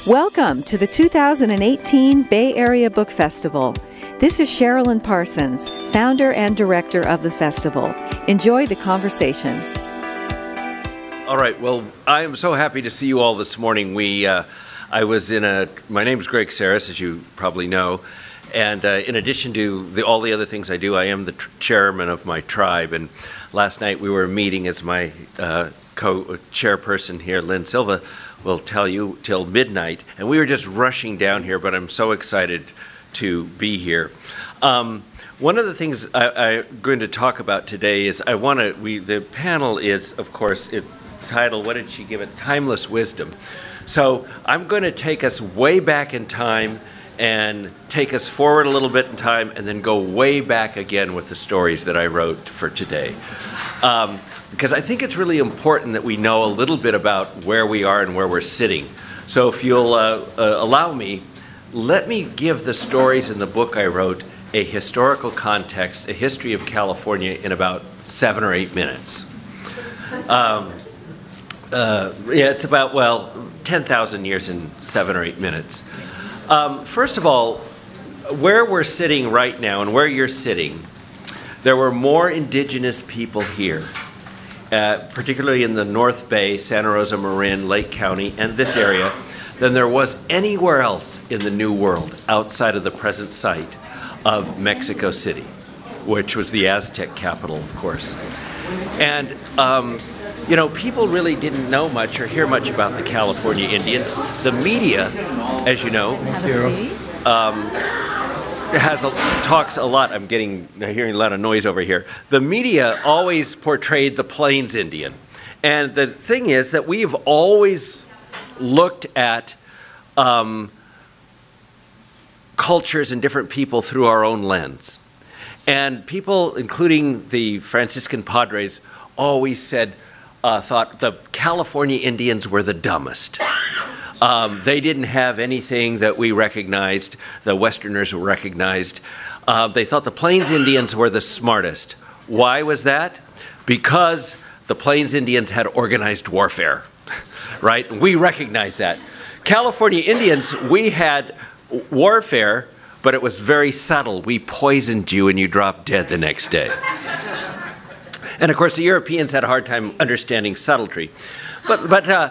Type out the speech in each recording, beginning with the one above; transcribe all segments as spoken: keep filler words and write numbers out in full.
Welcome to the two thousand eighteen Bay Area Book Festival. This is Sherilyn Parsons, founder and director of the festival. Enjoy the conversation. All right. Well, I am so happy to see you all this morning. We, uh, I was in a. My name is Greg Saris, as you probably know, and uh, in addition to the, all the other things I do, I am the tr- chairman of my tribe. And last night we were meeting as my uh, co-chairperson here, Lynn Silva, will tell you, till midnight, and we were just rushing down here. But I'm so excited to be here. Um, One of the things I, I'm going to talk about today is I want to. We the panel is, of course, it's titled. What did she give it? Timeless Wisdom. So I'm going to take us way back in time and take us forward a little bit in time, and then go way back again with the stories that I wrote for today. Um, because I think it's really important that we know a little bit about where we are and where we're sitting. So if you'll uh, uh, allow me, let me give the stories in the book I wrote a historical context, a history of California in about seven or eight minutes. Um, uh, yeah, it's about, well, ten thousand years in seven or eight minutes. Um, first of all, where we're sitting right now and where you're sitting, there were more indigenous people here, uh, particularly in the North Bay, Santa Rosa, Marin, Lake County, and this area, than there was anywhere else in the New World outside of the present site of Mexico City, which was the Aztec capital, of course. And, um, you know, people really didn't know much or hear much about the California Indians. The media, as you know, Have a seat. Um, has a, talks a lot. I'm getting hearing a lot of noise over here. The media always portrayed the Plains Indian. And the thing is that we've always looked at um, cultures and different people through our own lens. And people, including the Franciscan Padres, always said, uh, thought the California Indians were the dumbest. Um, they didn't have anything that we recognized, the Westerners recognized. Uh, they thought the Plains Indians were the smartest. Why was that? Because the Plains Indians had organized warfare, right? We recognize that. California Indians, we had warfare, but it was very subtle. We poisoned you and you dropped dead the next day. And of course, the Europeans had a hard time understanding subtlety. But but uh,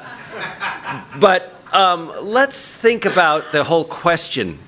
but um, let's think about the whole question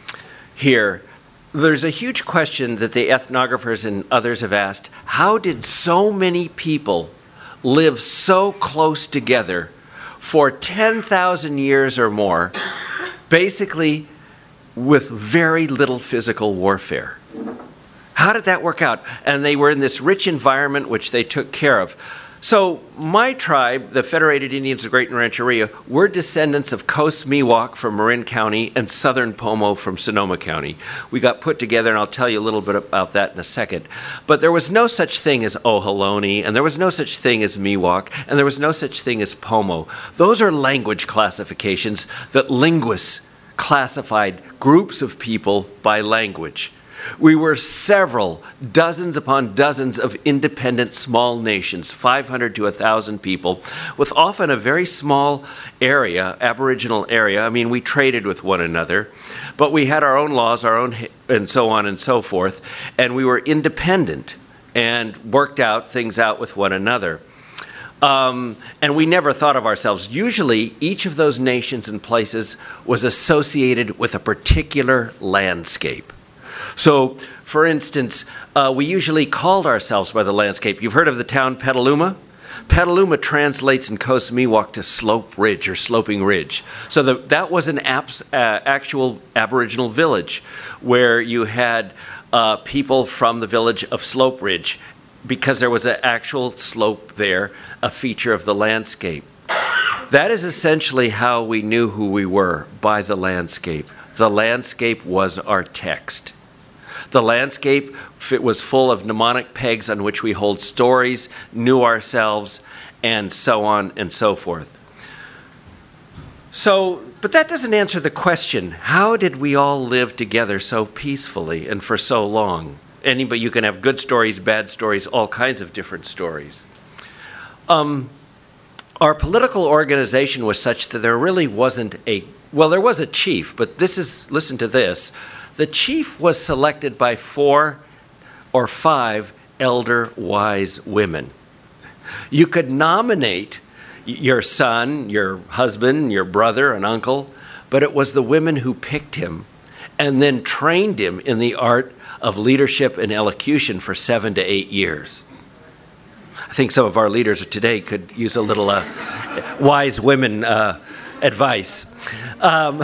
here. There's a huge question that the ethnographers and others have asked: how did so many people live so close together for ten thousand years or more, basically with very little physical warfare? How did that work out? And they were in this rich environment which they took care of. So my tribe, the Federated Indians of Great Rancheria, we're descendants of Coast Miwok from Marin County and Southern Pomo from Sonoma County. We got put together, and I'll tell you a little bit about that in a second. But there was no such thing as Ohlone, and there was no such thing as Miwok, and there was no such thing as Pomo. Those are language classifications that linguists classified groups of people by language. We were several, dozens upon dozens of independent small nations, five hundred to one thousand people, with often a very small area, Aboriginal area. I mean, we traded with one another, but we had our own laws, our own, and so on and so forth, and we were independent and worked out things out with one another. Um, and we never thought of ourselves. Usually, each of those nations and places was associated with a particular landscape. So, for instance, uh, we usually called ourselves by the landscape. You've heard of the town Petaluma? Petaluma translates in Coast Miwok to slope ridge or sloping ridge. So the, that was an abs, uh, actual Aboriginal village where you had uh, people from the village of Slope Ridge, because there was an actual slope there, a feature of the landscape. That is essentially how we knew who we were, by the landscape. The landscape was our text. The landscape was full of mnemonic pegs on which we hold stories, knew ourselves, and so on and so forth. So, but that doesn't answer the question, how did we all live together so peacefully and for so long? Anybody, you can have good stories, bad stories, all kinds of different stories. Um, our political organization was such that there really wasn't a well, there was a chief, but this is, listen to this. The chief was selected by four or five elder wise women. You could nominate your son, your husband, your brother, an uncle, but it was the women who picked him and then trained him in the art of leadership and elocution for seven to eight years. I think some of our leaders today could use a little uh, wise women uh, advice. Um,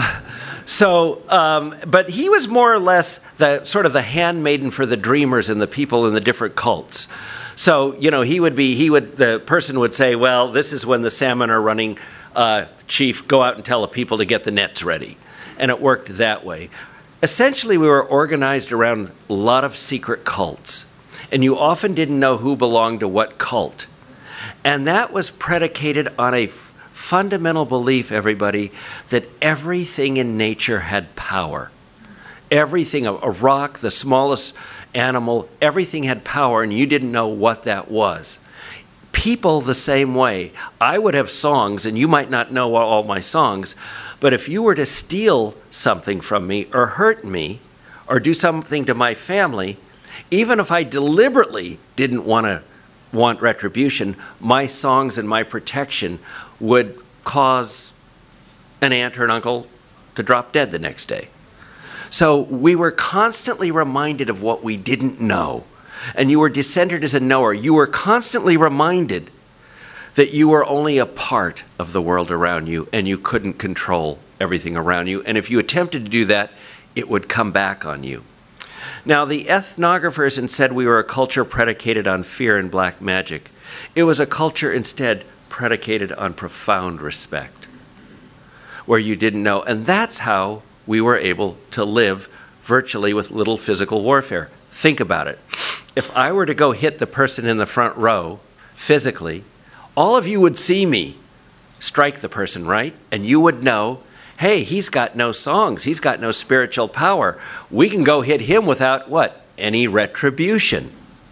so, um, but he was more or less the sort of the handmaiden for the dreamers and the people in the different cults. So, you know, he would be, he would, the person would say, well, this is when the salmon are running, uh, chief, go out and tell the people to get the nets ready. And it worked that way. Essentially, we were organized around a lot of secret cults. And you often didn't know who belonged to what cult. And that was predicated on a f- fundamental belief, everybody, that everything in nature had power. Everything, a, a rock, the smallest animal, everything had power, and you didn't know what that was. People the same way. I would have songs, and you might not know all my songs, but if you were to steal something from me or hurt me or do something to my family, even if I deliberately didn't want to want retribution, my songs and my protection would cause an aunt or an uncle to drop dead the next day. So we were constantly reminded of what we didn't know. And you were descended as a knower. You were constantly reminded that you were only a part of the world around you and you couldn't control everything around you. And if you attempted to do that, it would come back on you. Now, the ethnographers and said we were a culture predicated on fear and black magic. It was a culture instead predicated on profound respect, where you didn't know. And that's how we were able to live virtually with little physical warfare. Think about it. If I were to go hit the person in the front row physically, all of you would see me strike the person, right? And you would know, hey, he's got no songs. He's got no spiritual power. We can go hit him without what? Any retribution.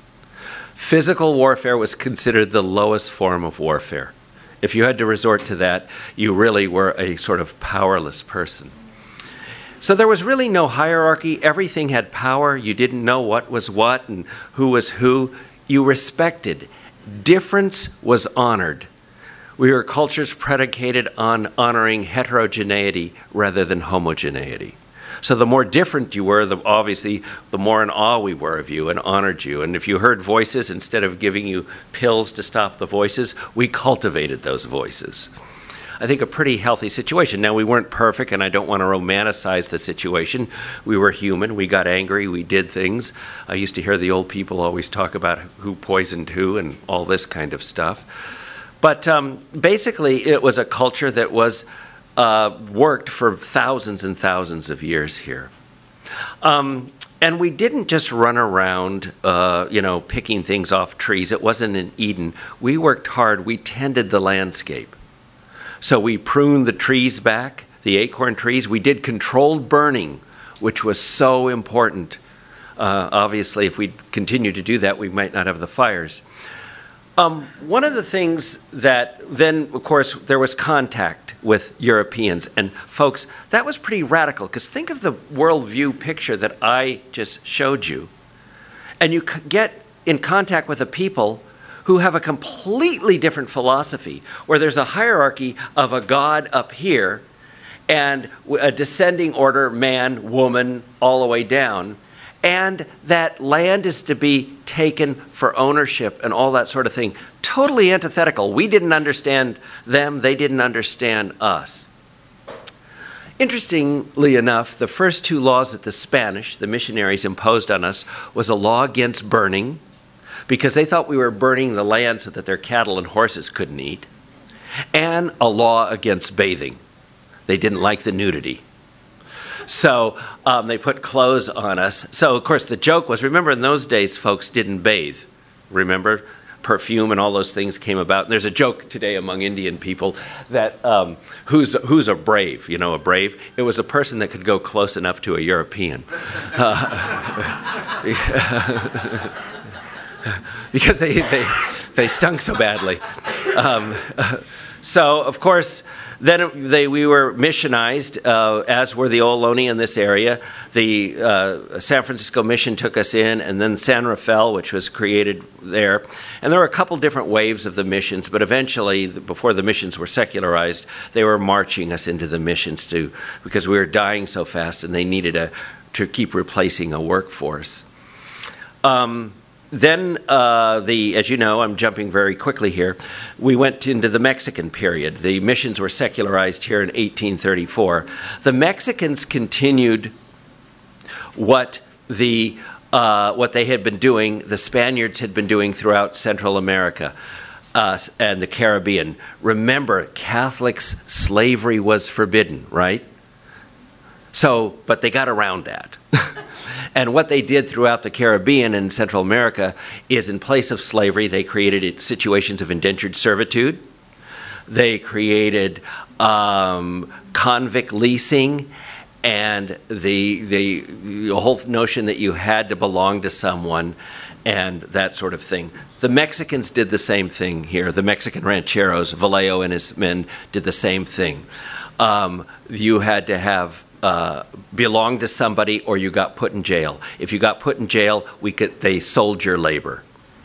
Physical warfare was considered the lowest form of warfare. If you had to resort to that, you really were a sort of powerless person. So there was really no hierarchy. Everything had power. You didn't know what was what and who was who. You respected. Difference was honored. We were cultures predicated on honoring heterogeneity rather than homogeneity. So the more different you were, the, obviously, the more in awe we were of you and honored you. And if you heard voices, instead of giving you pills to stop the voices, we cultivated those voices. I think a pretty healthy situation. Now, we weren't perfect, and I don't want to romanticize the situation. We were human. We got angry. We did things. I used to hear the old people always talk about who poisoned who and all this kind of stuff. But um, basically, it was a culture that was uh, worked for thousands and thousands of years here. Um, and we didn't just run around, uh, you know, picking things off trees. It wasn't in Eden. We worked hard. We tended the landscape. So we pruned the trees back, the acorn trees. We did controlled burning, which was so important. Uh, obviously, if we continue to do that, we might not have the fires. Um, one of the things that then, of course, there was contact with Europeans. And folks, that was pretty radical, because think of the worldview picture that I just showed you. And you get in contact with a people who have a completely different philosophy, where there's a hierarchy of a God up here and a descending order, man, woman, all the way down, and that land is to be taken for ownership and all that sort of thing. Totally antithetical. We didn't understand them. They didn't understand us. Interestingly enough, the first two laws that the Spanish, the missionaries, imposed on us was a law against burning, because they thought we were burning the land so that their cattle and horses couldn't eat, and a law against bathing. They didn't like the nudity. So um, they put clothes on us. So, of course, the joke was, remember, in those days, folks didn't bathe. Remember? Perfume and all those things came about. And there's a joke today among Indian people that um, who's, who's a brave, you know, a brave? It was a person that could go close enough to a European. Uh, because they, they, they stunk so badly. Um, uh, So, of course, then they, we were missionized, uh, as were the Ohlone in this area. The uh, San Francisco Mission took us in, and then San Rafael, which was created there. And there were a couple different waves of the missions, but eventually, before the missions were secularized, they were marching us into the missions too, because we were dying so fast, and they needed a, to keep replacing a workforce. Um, Then, uh, the, as you know, I'm jumping very quickly here, we went into the Mexican period. The missions were secularized here in eighteen thirty-four. The Mexicans continued what the uh, what they had been doing, the Spaniards had been doing throughout Central America uh, and the Caribbean. Remember, Catholics, slavery was forbidden, right? So, but they got around that. And what they did throughout the Caribbean and Central America is, in place of slavery, they created situations of indentured servitude. They created um, convict leasing, and the, the, the whole notion that you had to belong to someone and that sort of thing. The Mexicans did the same thing here. The Mexican rancheros, Vallejo and his men, did the same thing. Um, you had to have Uh, belonged to somebody, or you got put in jail. If you got put in jail, we could they sold your labor.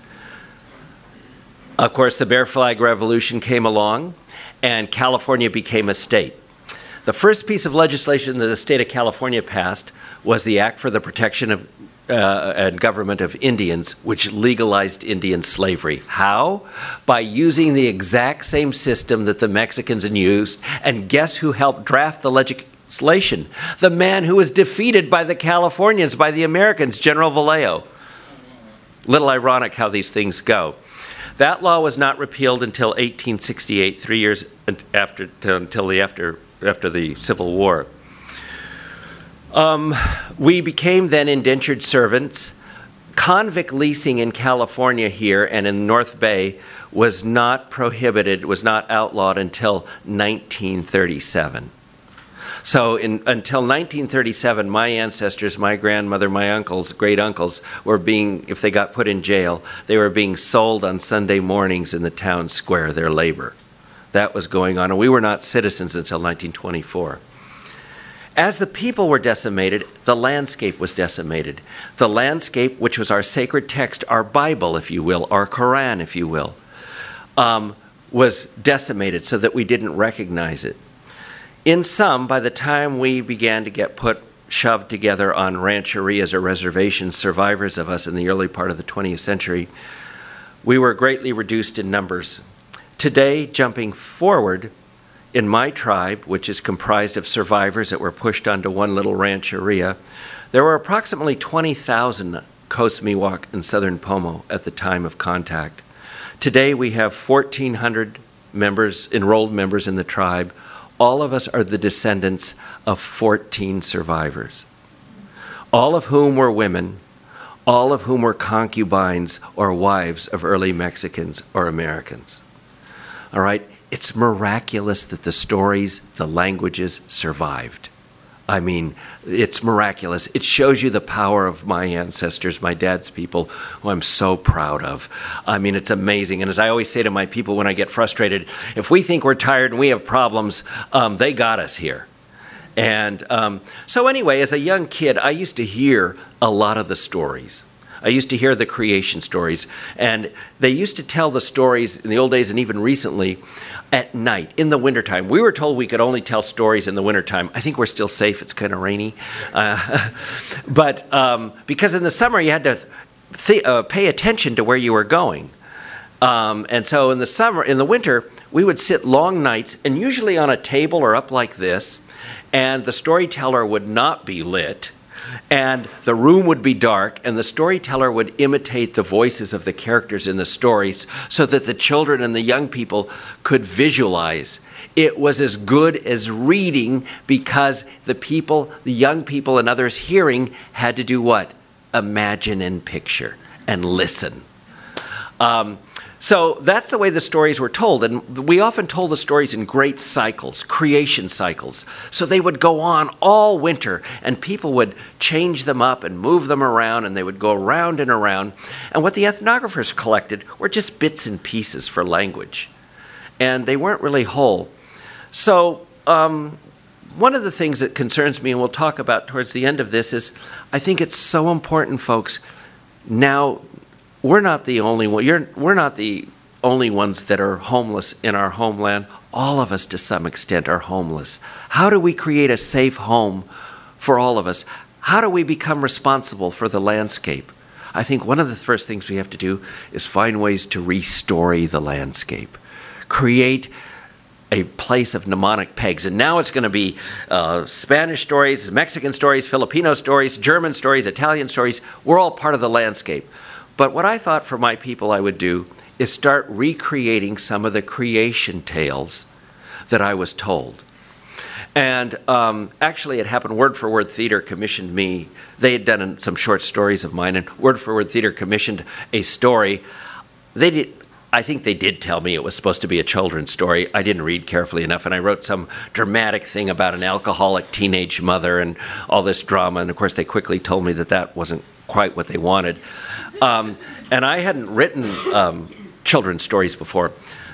Of course, the Bear Flag Revolution came along, and California became a state. The first piece of legislation that the state of California passed was the Act for the Protection of uh, and Government of Indians, which legalized Indian slavery. How? By using the exact same system that the Mexicans had used. And guess who helped draft the legislation? The man who was defeated by the Californians, by the Americans, General Vallejo. Little ironic how these things go. That law was not repealed until eighteen sixty-eight, three years after until the after after the Civil War. Um, we became then indentured servants. Convict leasing in California here and in North Bay was not prohibited, was not outlawed until nineteen thirty-seven. So in, until nineteen thirty-seven, my ancestors, my grandmother, my uncles, great uncles, were being, if they got put in jail, they were being sold on Sunday mornings in the town square, their labor. That was going on, and we were not citizens until nineteen twenty-four. As the people were decimated, the landscape was decimated. The landscape, which was our sacred text, our Bible, if you will, our Quran, if you will, um, was decimated so that we didn't recognize it. In sum, by the time we began to get put, shoved together on rancherias or reservations, survivors of us in the early part of the twentieth century, we were greatly reduced in numbers. Today, jumping forward, in my tribe, which is comprised of survivors that were pushed onto one little rancheria, there were approximately twenty thousand Coast Miwok and Southern Pomo at the time of contact. Today, we have fourteen hundred members, enrolled members in the tribe. All of us are the descendants of fourteen survivors, all of whom were women, all of whom were concubines or wives of early Mexicans or Americans. All right? It's miraculous that the stories, the languages survived. I mean, it's miraculous. It shows you the power of my ancestors, my dad's people, who I'm so proud of. I mean, it's amazing. And as I always say to my people when I get frustrated, if we think we're tired and we have problems, um, they got us here. And um, so anyway, as a young kid, I used to hear a lot of the stories. I used to hear the creation stories. And they used to tell the stories in the old days and even recently at night, in the wintertime. We were told we could only tell stories in the wintertime. I think we're still safe. It's kind of rainy. Uh, but um, because in the summer you had to th- uh, pay attention to where you were going. Um, and so in the summer, in the winter, we would sit long nights, and usually on a table or up like this, and the storyteller would not be lit, and the room would be dark, and the storyteller would imitate the voices of the characters in the stories so that the children and the young people could visualize. It was as good as reading, because the people, the young people and others hearing had to do what? Imagine and picture and listen. Um, So that's the way the stories were told. And we often told the stories in great cycles, creation cycles. So they would go on all winter, and people would change them up and move them around, and they would go around and around. And what the ethnographers collected were just bits and pieces for language. and they weren't really whole. So um, one of the things that concerns me, and we'll talk about towards the end of this, is I think it's so important, folks. Now, we're not the only one. You're, we're not the only ones that are homeless in our homeland. All of us, to some extent, are homeless. How do we create a safe home for all of us? How do we become responsible for the landscape? I think one of the first things we have to do is find ways to restory the landscape. Create a place of mnemonic pegs. And now it's going to be uh, Spanish stories, Mexican stories, Filipino stories, German stories, Italian stories. We're all part of the landscape. But what I thought for my people I would do is start recreating some of the creation tales that I was told. And um, actually, it happened, Word for Word Theater commissioned me. They had done some short stories of mine, and Word for Word Theater commissioned a story. They did, I think they did tell me it was supposed to be a children's story. I didn't read carefully enough, and I wrote some dramatic thing about an alcoholic teenage mother and all this drama. And of course, they quickly told me that that wasn't quite what they wanted. Um, and I hadn't written um, children's stories before.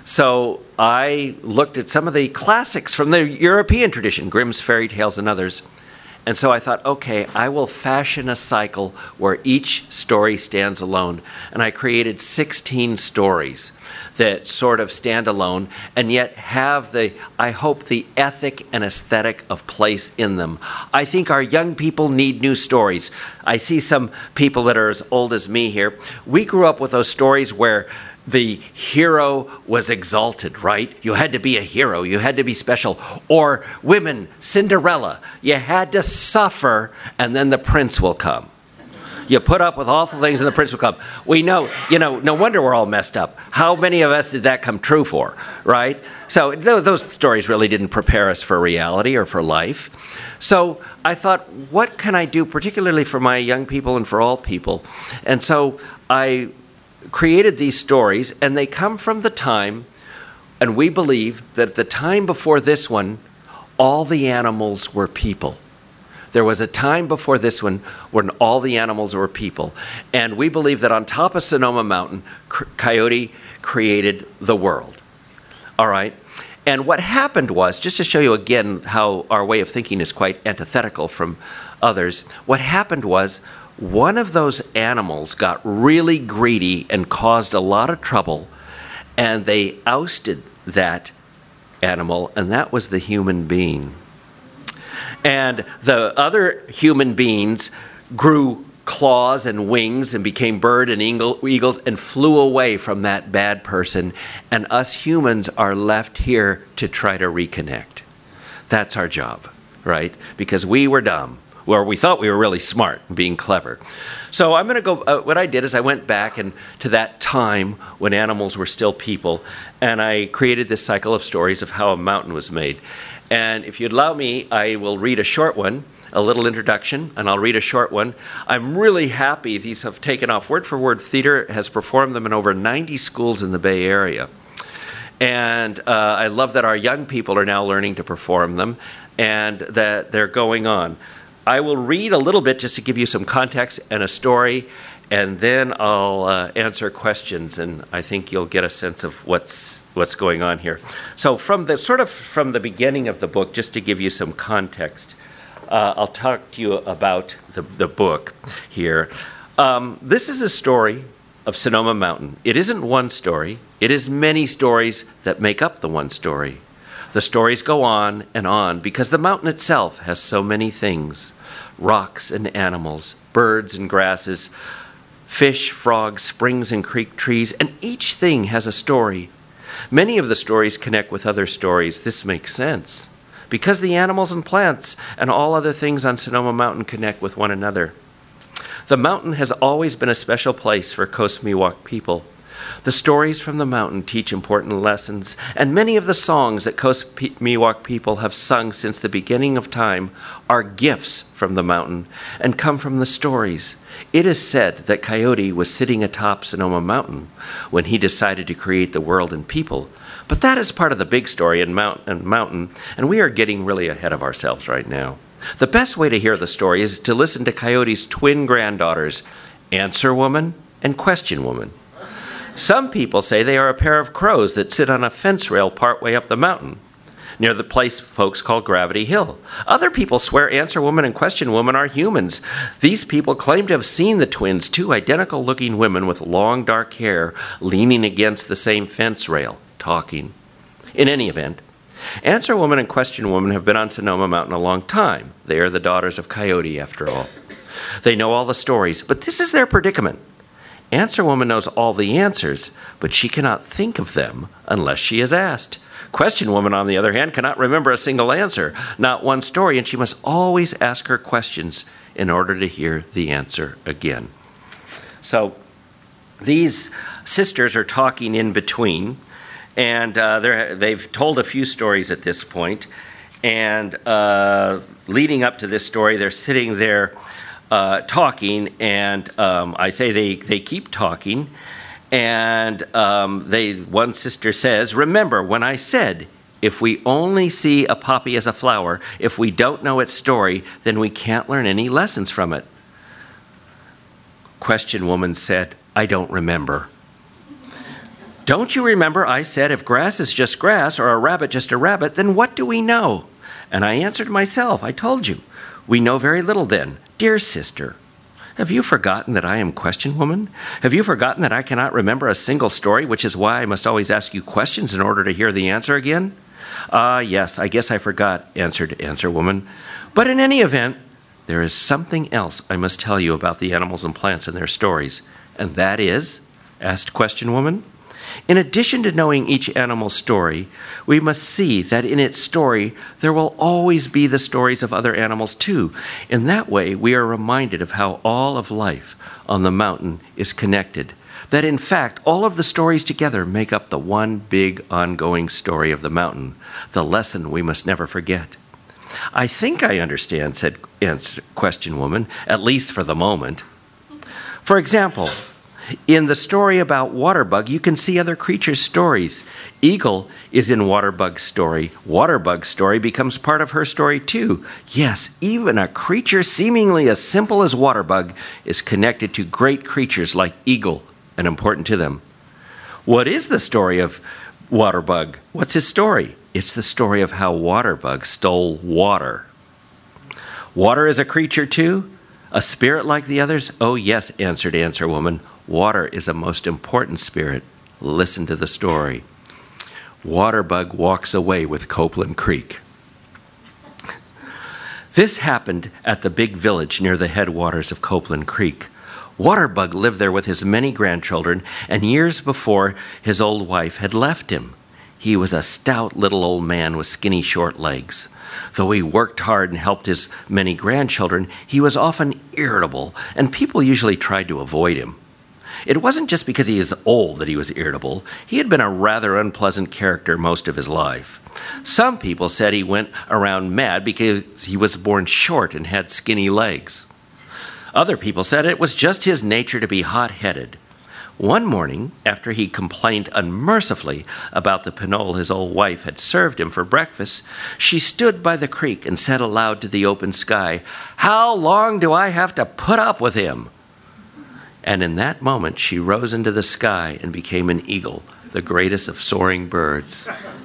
So I looked at some of the classics from the European tradition, Grimm's fairy tales and others. And so I thought, okay, I will fashion a cycle where each story stands alone. And I created sixteen stories that sort of stand alone and yet have the, I hope, the ethic and aesthetic of place in them. I think our young people need new stories. I see some people that are as old as me here. We grew up with those stories where the hero was exalted, right? You had to be a hero. You had to be special. Or women, Cinderella. You had to suffer, and then the prince will come. You put up with awful things, and the prince will come. We know, you know, no wonder we're all messed up. How many of us did that come true for, right? So th- those stories really didn't prepare us for reality or for life. So I thought, what can I do, particularly for my young people and for all people? And so I created these stories, and they come from the time, and we believe that at the time before this one, all the animals were people. There was a time before this one when all the animals were people. And we believe that on top of Sonoma Mountain, Coyote created the world. All right? And what happened was, just to show you again how our way of thinking is quite antithetical from others, what happened was, one of those animals got really greedy and caused a lot of trouble, and they ousted that animal, and that was the human being. And the other human beings grew claws and wings and became bird and eagles and flew away from that bad person, and us humans are left here to try to reconnect. That's our job, right? Because we were dumb. Where we thought we were really smart and being clever. So I'm going to go, uh, what I did is I went back and to that time when animals were still people, and I created this cycle of stories of how a mountain was made. And if you'd allow me, I will read a short one, a little introduction, and I'll read a short one. I'm really happy these have taken off. Word for Word Theater has performed them in over ninety schools in the Bay Area. And uh, I love that our young people are now learning to perform them and that they're going on. I will read a little bit just to give you some context and a story, and then I'll uh, answer questions, and I think you'll get a sense of what's what's going on here. So from the sort of from the beginning of the book, just to give you some context, uh, I'll talk to you about the, the book here. Um, this is a story of Sonoma Mountain. It isn't one story. It is many stories that make up the one story. The stories go on and on because the mountain itself has so many things. Rocks and animals, birds and grasses, fish, frogs, springs and creek trees, and each thing has a story. Many of the stories connect with other stories. This makes sense because the animals and plants and all other things on Sonoma Mountain connect with one another. The mountain has always been a special place for Coast Miwok people. The stories from the mountain teach important lessons, and many of the songs that Coast Miwok people have sung since the beginning of time are gifts from the mountain and come from the stories. It is said that Coyote was sitting atop Sonoma Mountain when he decided to create the world and people, but that is part of the big story in Mount- and Mountain, and we are getting really ahead of ourselves right now. The best way to hear the story is to listen to Coyote's twin granddaughters, Answer Woman and Question Woman. Some people say they are a pair of crows that sit on a fence rail partway up the mountain, near the place folks call Gravity Hill. Other people swear Answer Woman and Question Woman are humans. These people claim to have seen the twins, two identical-looking women with long dark hair, leaning against the same fence rail, talking. In any event, Answer Woman and Question Woman have been on Sonoma Mountain a long time. They are the daughters of Coyote, after all. They know all the stories, but this is their predicament. Answer Woman knows all the answers, but she cannot think of them unless she is asked. Question Woman, on the other hand, cannot remember a single answer, not one story, and she must always ask her questions in order to hear the answer again. So these sisters are talking in between, and uh, they've told a few stories at this point, and uh, leading up to this story, they're sitting there uh, talking, and um, I say they, they keep talking, and um, they one sister says, "Remember when I said, if we only see a poppy as a flower, if we don't know its story, then we can't learn any lessons from it?" Question Woman said, "I don't remember." "Don't you remember I said if grass is just grass or a rabbit just a rabbit, then what do we know?" And I answered myself, "I told you, we know very little then. Dear sister, have you forgotten that I am Question Woman? Have you forgotten that I cannot remember a single story, which is why I must always ask you questions in order to hear the answer again?" "Ah, uh, yes, I guess I forgot," answered Answer Woman. "But in any event, there is something else I must tell you about the animals and plants and their stories." "And that is?" asked Question Woman. "In addition to knowing each animal's story, we must see that in its story there will always be the stories of other animals too. In that way, we are reminded of how all of life on the mountain is connected. That in fact, all of the stories together make up the one big ongoing story of the mountain, the lesson we must never forget." "I think I understand," said Question Woman, "at least for the moment. For example, in the story about Waterbug, you can see other creatures' stories. Eagle is in Waterbug's story. Waterbug's story becomes part of her story too. Yes, even a creature seemingly as simple as Waterbug is connected to great creatures like Eagle and important to them." "What is the story of Waterbug? What's his story?" "It's the story of how Waterbug stole water." "Water is a creature too? A spirit like the others?" "Oh yes," answered Answer Woman. "Water is a most important spirit. Listen to the story. Waterbug walks away with Copeland Creek." This happened at the big village near the headwaters of Copeland Creek. Waterbug lived there with his many grandchildren, and years before, his old wife had left him. He was a stout little old man with skinny short legs. Though he worked hard and helped his many grandchildren, he was often irritable, and people usually tried to avoid him. It wasn't just because he is old that he was irritable. He had been a rather unpleasant character most of his life. Some people said he went around mad because he was born short and had skinny legs. Other people said it was just his nature to be hot-headed. One morning, after he complained unmercifully about the pinole his old wife had served him for breakfast, she stood by the creek and said aloud to the open sky, "How long do I have to put up with him?" And in that moment, she rose into the sky and became an eagle, the greatest of soaring birds.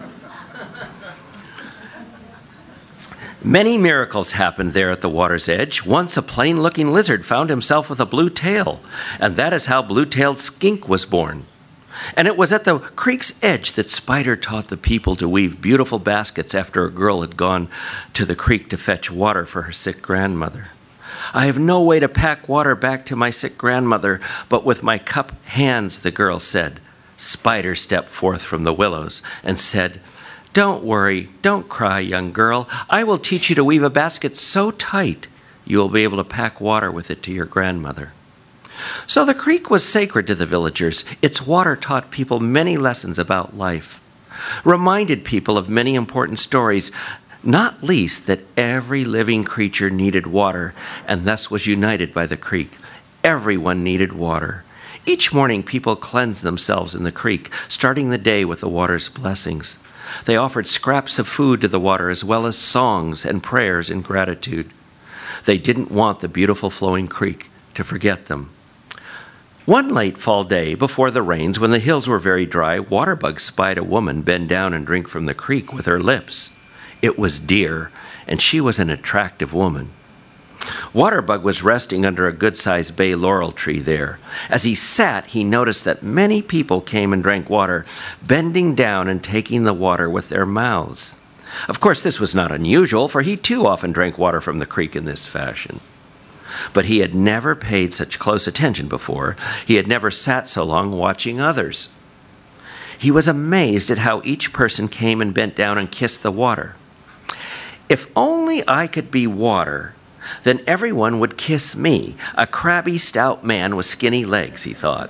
Many miracles happened there at the water's edge. Once a plain-looking lizard found himself with a blue tail, and that is how Blue-tailed Skink was born. And it was at the creek's edge that Spider taught the people to weave beautiful baskets after a girl had gone to the creek to fetch water for her sick grandmother. "I have no way to pack water back to my sick grandmother, but with my cup hands," the girl said. Spider stepped forth from the willows and said, "Don't worry, don't cry, young girl. I will teach you to weave a basket so tight you will be able to pack water with it to your grandmother." So the creek was sacred to the villagers. Its water taught people many lessons about life, reminded people of many important stories, not least that every living creature needed water and thus was united by the creek. Everyone needed water. Each morning people cleansed themselves in the creek, starting the day with the water's blessings. They offered scraps of food to the water as well as songs and prayers in gratitude. They didn't want the beautiful flowing creek to forget them. One late fall day before the rains, when the hills were very dry, Waterbug spied a woman bend down and drink from the creek with her lips. It was Deer, and she was an attractive woman. Waterbug was resting under a good-sized bay laurel tree there. As he sat, he noticed that many people came and drank water, bending down and taking the water with their mouths. Of course, this was not unusual, for he too often drank water from the creek in this fashion. But he had never paid such close attention before. He had never sat so long watching others. He was amazed at how each person came and bent down and kissed the water. If only I could be water, then everyone would kiss me, a crabby, stout man with skinny legs, he thought.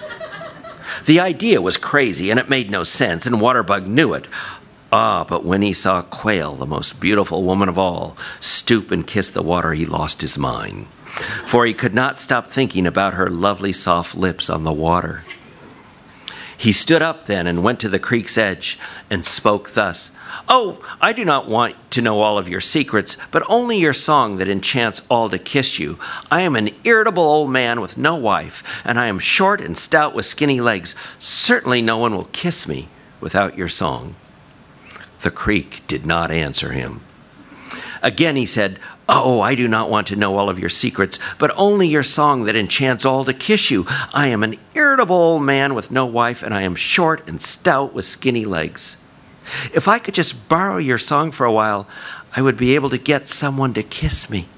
The idea was crazy, and it made no sense, and Waterbug knew it. Ah, but when he saw Quail, the most beautiful woman of all, stoop and kiss the water, he lost his mind, for he could not stop thinking about her lovely soft lips on the water. He stood up then and went to the creek's edge and spoke thus, "Oh, I do not want to know all of your secrets, but only your song that enchants all to kiss you. I am an irritable old man with no wife, and I am short and stout with skinny legs. Certainly no one will kiss me without your song." The creek did not answer him. Again he said, "Oh, I do not want to know all of your secrets, but only your song that enchants all to kiss you. I am an irritable old man with no wife, and I am short and stout with skinny legs. If I could just borrow your song for a while, I would be able to get someone to kiss me."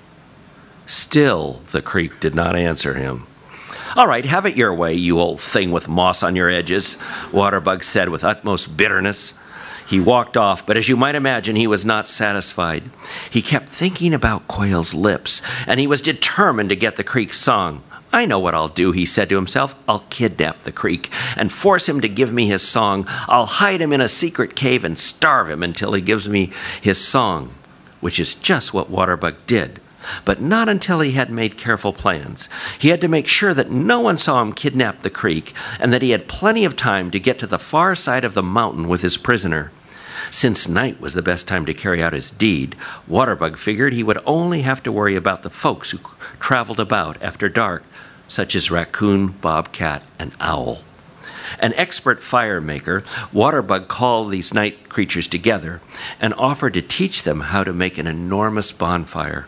Still, the creek did not answer him. "All right, have it your way, you old thing with moss on your edges," Waterbug said with utmost bitterness. He walked off, but as you might imagine, he was not satisfied. He kept thinking about Quail's lips, and he was determined to get the creek's song. "I know what I'll do," he said to himself. "I'll kidnap the creek and force him to give me his song. I'll hide him in a secret cave and starve him until he gives me his song," which is just what Waterbug did. But not until he had made careful plans. He had to make sure that no one saw him kidnap the creek, and that he had plenty of time to get to the far side of the mountain with his prisoner. Since night was the best time to carry out his deed, Waterbug figured he would only have to worry about the folks who traveled about after dark, such as raccoon, bobcat, and owl. An expert fire maker, Waterbug called these night creatures together and offered to teach them how to make an enormous bonfire.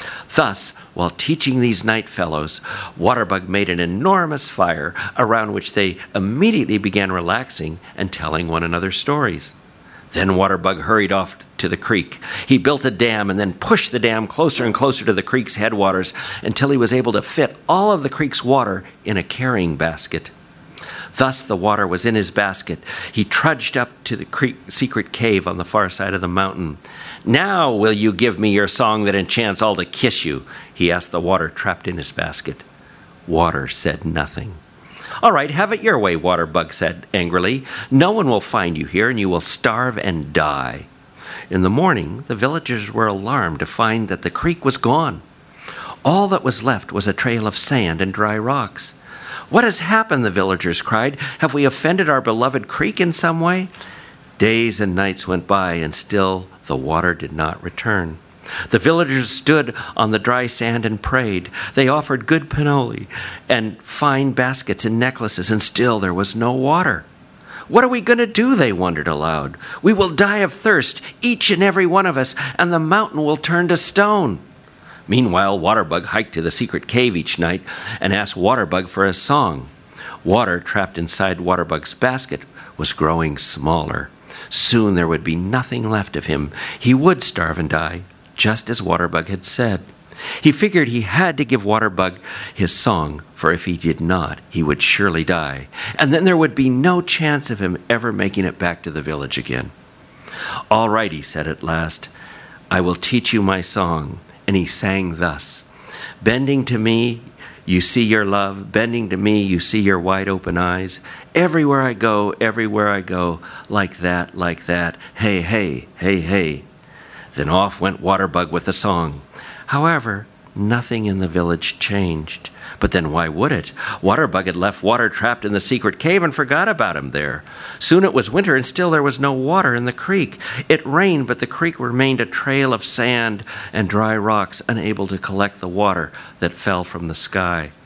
Thus, while teaching these night fellows, Waterbug made an enormous fire around which they immediately began relaxing and telling one another stories. Then Waterbug hurried off to the creek. He built a dam and then pushed the dam closer and closer to the creek's headwaters until he was able to fit all of the creek's water in a carrying basket. Thus the water was in his basket. He trudged up to the creek secret cave on the far side of the mountain. "Now will you give me your song that enchants all to kiss you?" he asked the water trapped in his basket. Water said nothing. "All right, have it your way," Waterbug said angrily. "No one will find you here, and you will starve and die." In the morning, the villagers were alarmed to find that the creek was gone. All that was left was a trail of sand and dry rocks. "What has happened?" the villagers cried. "Have we offended our beloved creek in some way?" Days and nights went by, and still the water did not return. The villagers stood on the dry sand and prayed. They offered good pinoli and fine baskets and necklaces, and still there was no water. "What are we going to do?" they wondered aloud. "We will die of thirst, each and every one of us, and the mountain will turn to stone." Meanwhile, Waterbug hiked to the secret cave each night and asked Waterbug for a song. Water trapped inside Waterbug's basket was growing smaller. Soon there would be nothing left of him. He would starve and die, just as Waterbug had said. He figured he had to give Waterbug his song, for if he did not, he would surely die, and then there would be no chance of him ever making it back to the village again. "All right," he said at last, "I will teach you my song." And he sang thus: "Bending to me, you see your love. Bending to me, you see your wide open eyes. Everywhere I go, everywhere I go, like that, like that. Hey, hey, hey, hey." Then off went Waterbug with the song. However, nothing in the village changed. But then why would it? Waterbug had left Water trapped in the secret cave and forgot about him there. Soon it was winter, and still there was no water in the creek. It rained, but the creek remained a trail of sand and dry rocks, unable to collect the water that fell from the sky.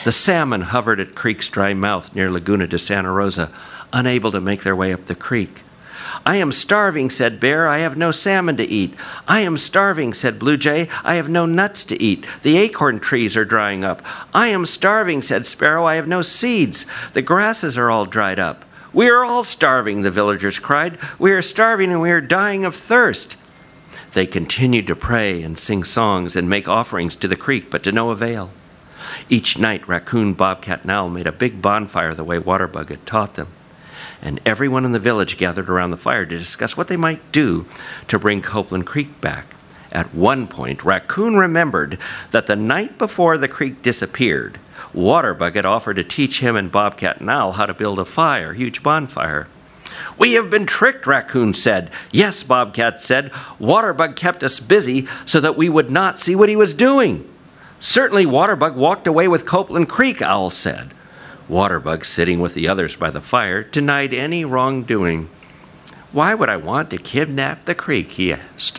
The salmon hovered at creek's dry mouth near Laguna de Santa Rosa, unable to make their way up the creek. I am starving, said Bear. I have no salmon to eat. I am starving, said Blue Jay. I have no nuts to eat. The acorn trees are drying up. I am starving, said Sparrow. I have no seeds. The grasses are all dried up. We are all starving, the villagers cried. We are starving and we are dying of thirst. They continued to pray and sing songs and make offerings to the creek, but to no avail. Each night, Raccoon, Bobcat, and Owl made a big bonfire the way Waterbug had taught them. And everyone in the village gathered around the fire to discuss what they might do to bring Copeland Creek back. At one point, Raccoon remembered that the night before the creek disappeared, Waterbug had offered to teach him and Bobcat and Owl how to build a fire, a huge bonfire. We have been tricked, Raccoon said. Yes, Bobcat said. Waterbug kept us busy so that we would not see what he was doing. Certainly Waterbug walked away with Copeland Creek, Owl said. Waterbug, sitting with the others by the fire, denied any wrongdoing. Why would I want to kidnap the creek, he asked.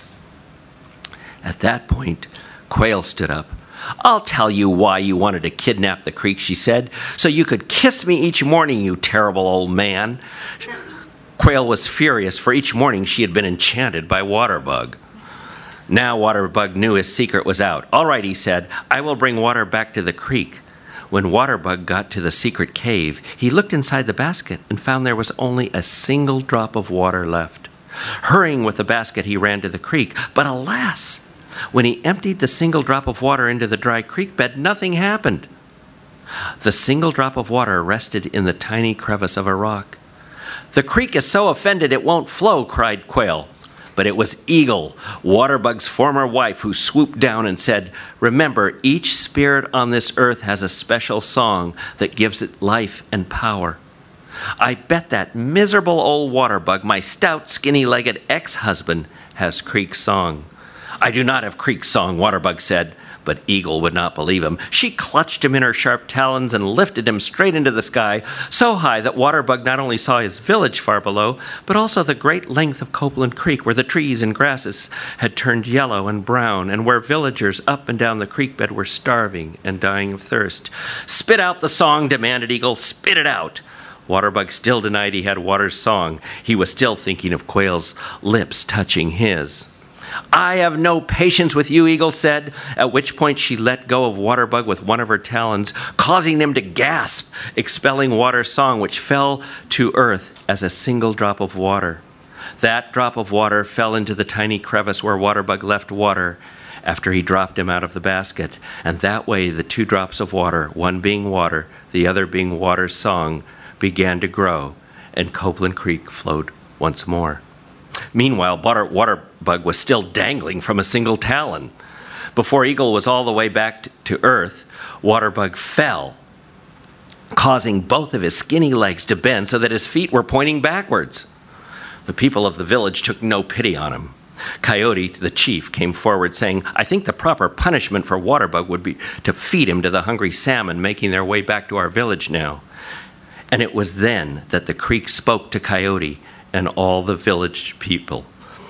At that point, Quail stood up. I'll tell you why you wanted to kidnap the creek, she said, so you could kiss me each morning, you terrible old man. Quail was furious, for each morning she had been enchanted by Waterbug. Now Waterbug knew his secret was out. All right, he said, I will bring water back to the creek. When Waterbug got to the secret cave, he looked inside the basket and found there was only a single drop of water left. Hurrying with the basket, he ran to the creek, but alas! When he emptied the single drop of water into the dry creek bed, nothing happened. The single drop of water rested in the tiny crevice of a rock. The creek is so offended it won't flow, cried Quail. But it was Eagle, Waterbug's former wife, who swooped down and said, remember, each spirit on this earth has a special song that gives it life and power. I bet that miserable old Waterbug, my stout, skinny-legged ex-husband, has Creek's song. I do not have Creek's song, Waterbug said, but Eagle would not believe him. She clutched him in her sharp talons and lifted him straight into the sky, so high that Waterbug not only saw his village far below, but also the great length of Copeland Creek, where the trees and grasses had turned yellow and brown, and where villagers up and down the creek bed were starving and dying of thirst. Spit out the song, demanded Eagle. Spit it out. Waterbug still denied he had Water's song. He was still thinking of Quail's lips touching his. I have no patience with you, Eagle said, at which point she let go of Waterbug with one of her talons, causing him to gasp, expelling Water's song, which fell to earth as a single drop of water. That drop of water fell into the tiny crevice where Waterbug left Water after he dropped him out of the basket, and that way the two drops of water, one being Water, the other being Water's song, began to grow, and Copeland Creek flowed once more. Meanwhile, Water, Waterbug was still dangling from a single talon. Before Eagle was all the way back to earth, Waterbug fell, causing both of his skinny legs to bend so that his feet were pointing backwards. The people of the village took no pity on him. Coyote, the chief, came forward saying, I think the proper punishment for Waterbug would be to feed him to the hungry salmon making their way back to our village now. And it was then that the creek spoke to Coyote and all the village people.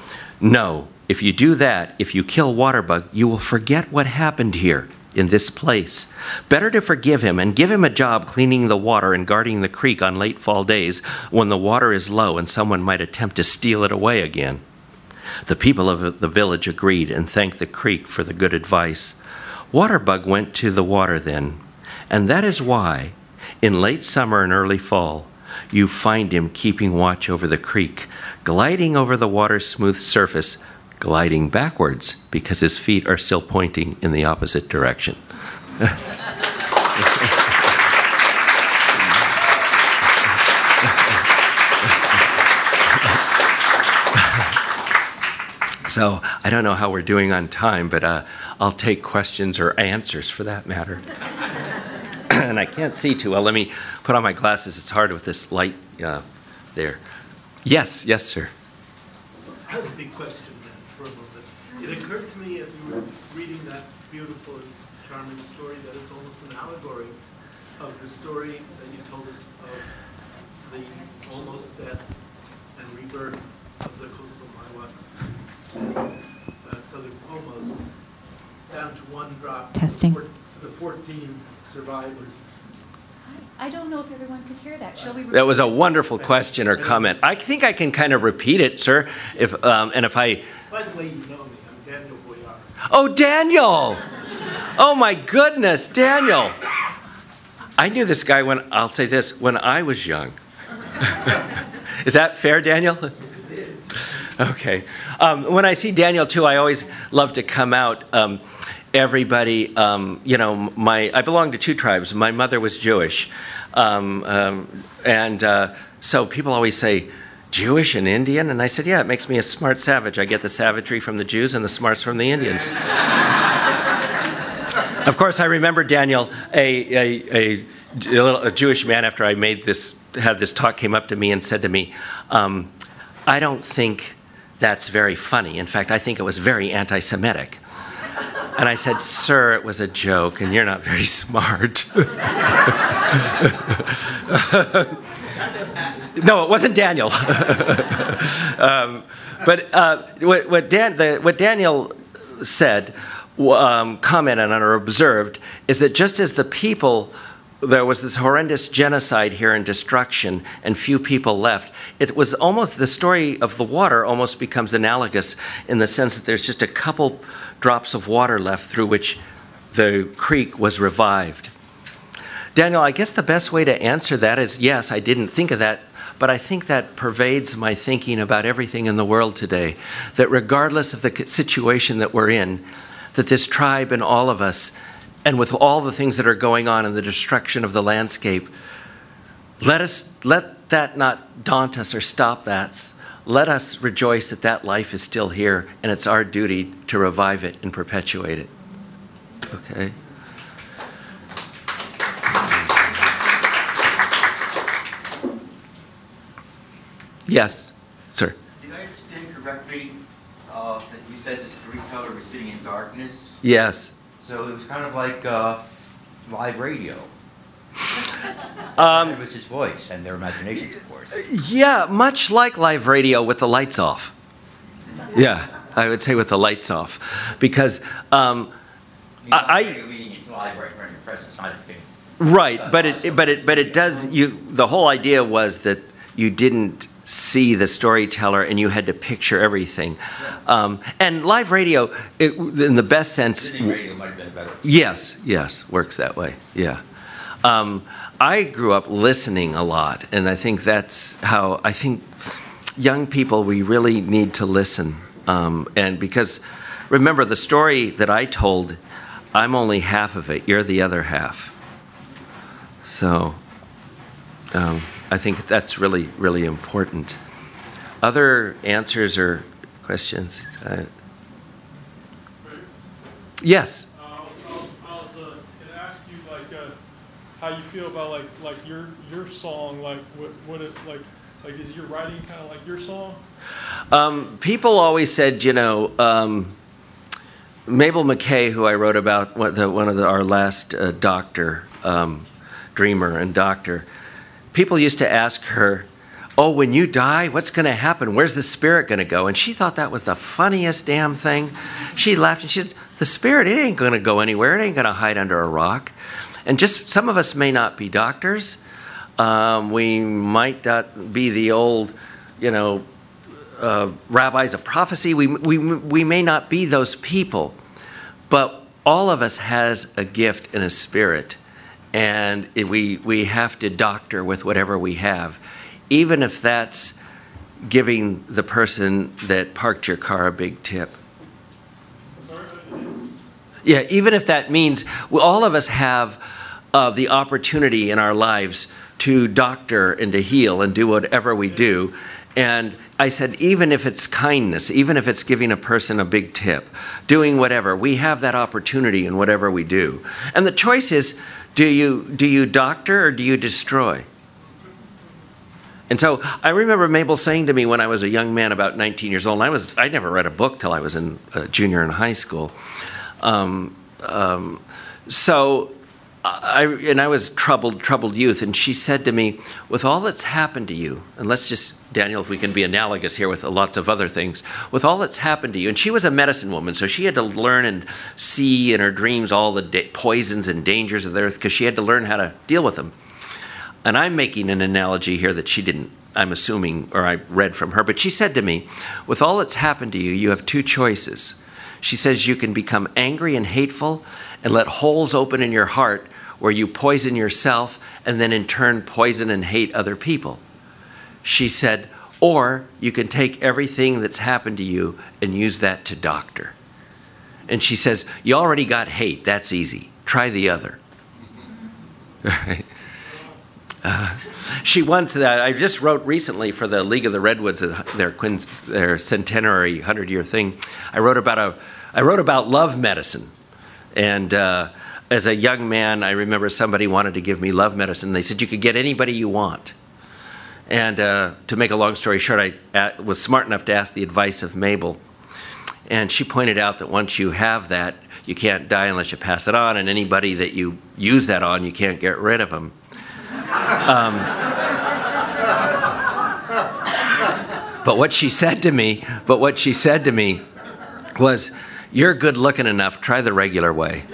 No, if you do that, if you kill Waterbug, you will forget what happened here in this place. Better to forgive him and give him a job cleaning the water and guarding the creek on late fall days when the water is low and someone might attempt to steal it away again. The people of the village agreed and thanked the creek for the good advice. Waterbug went to the water then, and that is why, in late summer and early fall, you find him keeping watch over the creek, gliding over the water's smooth surface, gliding backwards because his feet are still pointing in the opposite direction. So I don't know how we're doing on time, but uh, I'll take questions or answers for that matter. And I can't see too well. Let me put on my glasses. It's hard with this light uh, there. Yes, yes, sir. I have a big question then for a moment. It occurred to me as you were reading that beautiful and charming story that it's almost an allegory of the story that you told us of the almost death and rebirth of the coastal Maiwat, uh, southern Pomos, down to one drop. Testing. For the fourteen survivors I don't know if everyone could hear that. Shall we repeat That was a this? wonderful question or comment. I think I can kind of repeat it, sir. If um, and if I. By the way, you know me. I'm Daniel Boyar. Oh, Daniel! Oh my goodness, Daniel! I knew this guy when I'll say this when I was young. Is that fair, Daniel? It is. Okay. Um, when I see Daniel too, I always love to come out. Um, everybody, um, you know, my I belong to two tribes. My mother was Jewish, um, um, and uh, so people always say, Jewish and Indian? And I said, yeah, it makes me a smart savage. I get the savagery from the Jews and the smarts from the Indians. Of course, I remember Daniel, a, a, a, a Jewish man, after I made this, had this talk, came up to me and said to me, um, I don't think that's very funny. In fact, I think it was very anti-Semitic. And I said, sir, it was a joke, and you're not very smart. No, it wasn't Daniel. um, but uh, what, what, Dan, the, what Daniel said, um, commented on or observed, is that just as the people, there was this horrendous genocide here and destruction, and few people left, it was almost, the story of the water almost becomes analogous in the sense that there's just a couple drops of water left through which the creek was revived. Daniel, I guess the best way to answer that is, yes, I didn't think of that, but I think that pervades my thinking about everything in the world today, that regardless of the situation that we're in, that this tribe and all of us, and with all the things that are going on in the destruction of the landscape, let us let that not daunt us or stop that. Let us rejoice that that life is still here, and it's our duty to revive it and perpetuate it. Okay? Yes, sir. Did I understand correctly uh, that you said the storyteller was sitting in darkness? Yes. So it was kind of like uh, live radio. Um, it was his voice and their imaginations, of course. Yeah, much like live radio with the lights off. Yeah, I would say with the lights off. Because um, You know, I... radio meaning it's live right in front of your presence, not a thing. Right, but it, but it, but it does, you, the whole idea was that you didn't see the storyteller and you had to picture everything. Um, and live radio, it, in the best sense... Sitting radio might have been better. Yes, yes, works that way, yeah. Um, I grew up listening a lot, and I think that's how, I think young people, we really need to listen. Um, and because, remember, the story that I told, I'm only half of it, you're the other half. So, um, I think that's really, really important. Other answers or questions? Uh, yes? Uh, I was, I was uh, going to ask you, like, uh, how you feel about, like, like your your song, like, what, what it, like, like, is your writing kind of like your song? Um, people always said, you know, um, Mabel McKay, who I wrote about, one, the, one of the, our last uh, doctor, um, dreamer and doctor, people used to ask her, oh, when you die, what's going to happen? Where's the spirit going to go? And she thought that was the funniest damn thing. She laughed and she said, the spirit, it ain't going to go anywhere. It ain't going to hide under a rock. And just some of us may not be doctors. Um, we might not be the old, you know, uh, rabbis of prophecy. We, we, we may not be those people. But all of us has a gift and a spirit. And it, we, we have to doctor with whatever we have. Even if that's giving the person that parked your car a big tip. Yeah, even if that means well, all of us have uh, the opportunity in our lives to doctor and to heal and do whatever we do. And I said, even if it's kindness, even if it's giving a person a big tip, doing whatever, we have that opportunity in whatever we do. And the choice is, do you, do you doctor or do you destroy? And so I remember Mabel saying to me when I was a young man, about nineteen years old, and I was I never read a book till I was in uh, junior in high school. Um, um, so I and I was troubled, troubled youth, and she said to me, with all that's happened to you, and let's just, Daniel, if we can be analogous here with lots of other things, with all that's happened to you, and she was a medicine woman, so she had to learn and see in her dreams all the da- poisons and dangers of the earth, because she had to learn how to deal with them. and I'm making an analogy here that she didn't, I'm assuming, or I read from her, but she said to me, with all that's happened to you, you have two choices. She says you can become angry and hateful and let holes open in your heart where you poison yourself and then in turn poison and hate other people. She said, or you can take everything that's happened to you and use that to doctor. And she says, you already got hate. That's easy. Try the other. Right? Uh, she once, uh, I just wrote recently for the League of the Redwoods, uh, their, quins, their centenary hundred-year thing. I wrote about a, I wrote about love medicine. And uh, as a young man, I remember somebody wanted to give me love medicine. They said, you could get anybody you want. And uh, to make a long story short, I uh, was smart enough to ask the advice of Mabel. And she pointed out that once you have that, you can't die unless you pass it on, and anybody that you use that on, you can't get rid of them. Um, but what she said to me, but what she said to me was, you're good looking enough, try the regular way.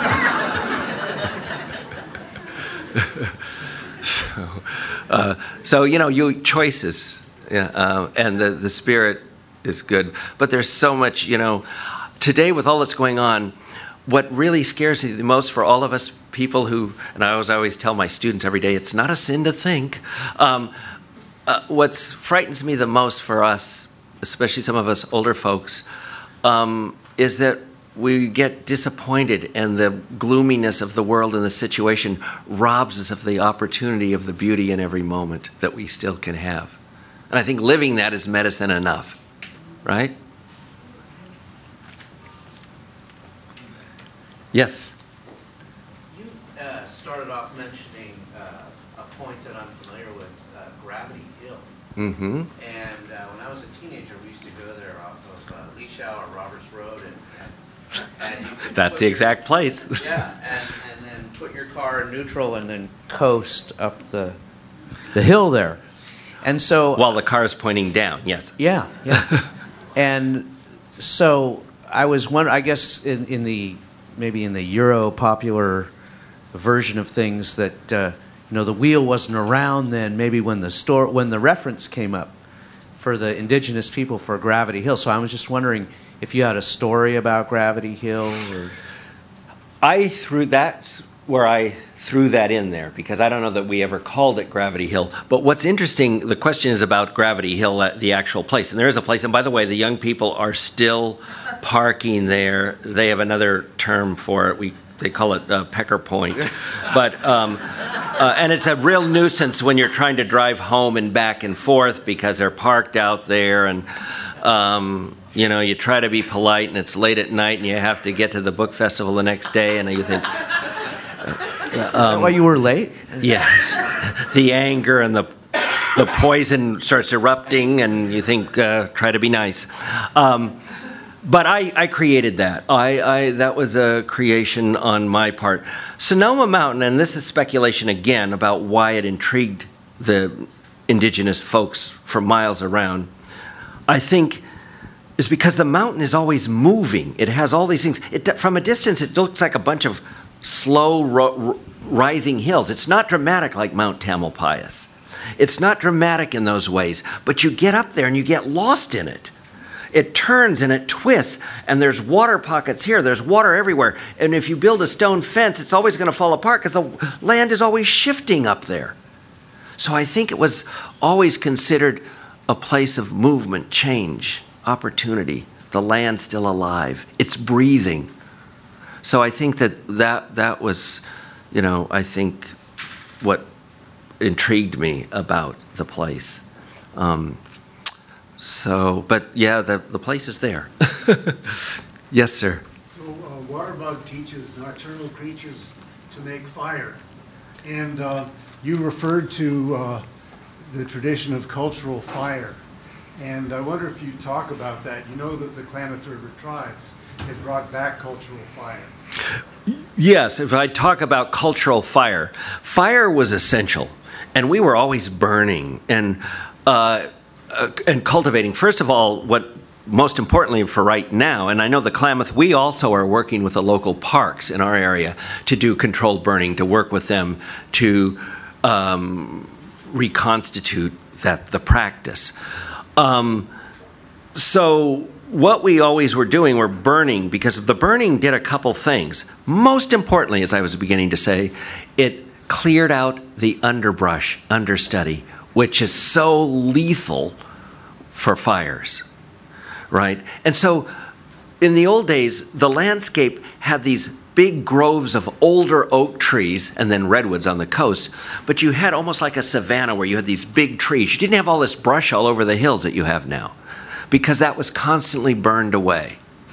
so, uh, so, you know, you choices, yeah, uh, and the, the spirit is good. But there's so much, you know, today with all that's going on, what really scares me the most for all of us people who, and I always, I always tell my students every day, it's not a sin to think. Um, uh, what frightens me the most for us, especially some of us older folks, um, is that we get disappointed and the gloominess of the world and the situation robs us of the opportunity of the beauty in every moment that we still can have. And I think living that is medicine enough, right? Yes? You uh, started off mentioning uh, a point that I'm familiar with, uh, Gravity Hill. Mm-hmm. And uh, when I was a teenager, we used to go there off of uh, Leashow or Roberts Road. And, and, and you could That's the exact place. Yeah, and, and then put your car in neutral and then coast up the, the hill there. And so... While the car is pointing down, yes. Yeah, yeah. And so I was wondering, I guess in, in the... maybe in the Euro popular version of things that uh, you know the wheel wasn't around then. Maybe when the store when the reference came up for the indigenous people for Gravity Hill. So I was just wondering if you had a story about Gravity Hill. Or... I threw that's where I threw that in there because I don't know that we ever called it Gravity Hill. But what's interesting, the question is about Gravity Hill, uh, the actual place. And there is a place. And by the way, the young people are still parking there. They have another term for it. We they call it uh, Pecker Point. But um, uh, and it's a real nuisance when you're trying to drive home and back and forth because they're parked out there, and um, you know you try to be polite, and it's late at night, and you have to get to the book festival the next day, and you think. Uh, Is that why you were late? Yes, the anger and the the poison starts erupting, and you think, uh, try to be nice. Um, but I, I created that. I, I that was a creation on my part. Sonoma Mountain, and this is speculation again about why it intrigued the indigenous folks for miles around. I think is because the mountain is always moving. It has all these things. It, from a distance, it looks like a bunch of slow ro- rising hills. It's not dramatic like Mount Tamalpais. It's not dramatic in those ways, but you get up there and you get lost in it. It turns and it twists, and there's water pockets here, there's water everywhere. And if you build a stone fence, it's always going to fall apart because the land is always shifting up there. So I think it was always considered a place of movement, change, opportunity. The land's still alive. It's breathing. So I think that, that that was, you know, I think what intrigued me about the place. Um, so, but yeah, the, the place is there. Yes, sir. So uh, Waterbug teaches nocturnal creatures to make fire. And uh, you referred to uh, the tradition of cultural fire. And I wonder if you talk about that. You know that the Klamath River tribes had brought back cultural fire. Yes, if I talk about cultural fire, fire was essential, and we were always burning and uh, uh, and cultivating. First of all, what most importantly for right now, and I know the Klamath, we also are working with the local parks in our area to do controlled burning, to work with them to um, reconstitute that the practice. Um, so what we always were doing were burning, because the burning did a couple things. Most importantly, as I was beginning to say, it cleared out the underbrush, understudy, which is so lethal for fires, right? And so in the old days, the landscape had these big groves of older oak trees and then redwoods on the coast, but you had almost like a savanna where you had these big trees. You didn't have all this brush all over the hills that you have now, because that was constantly burned away.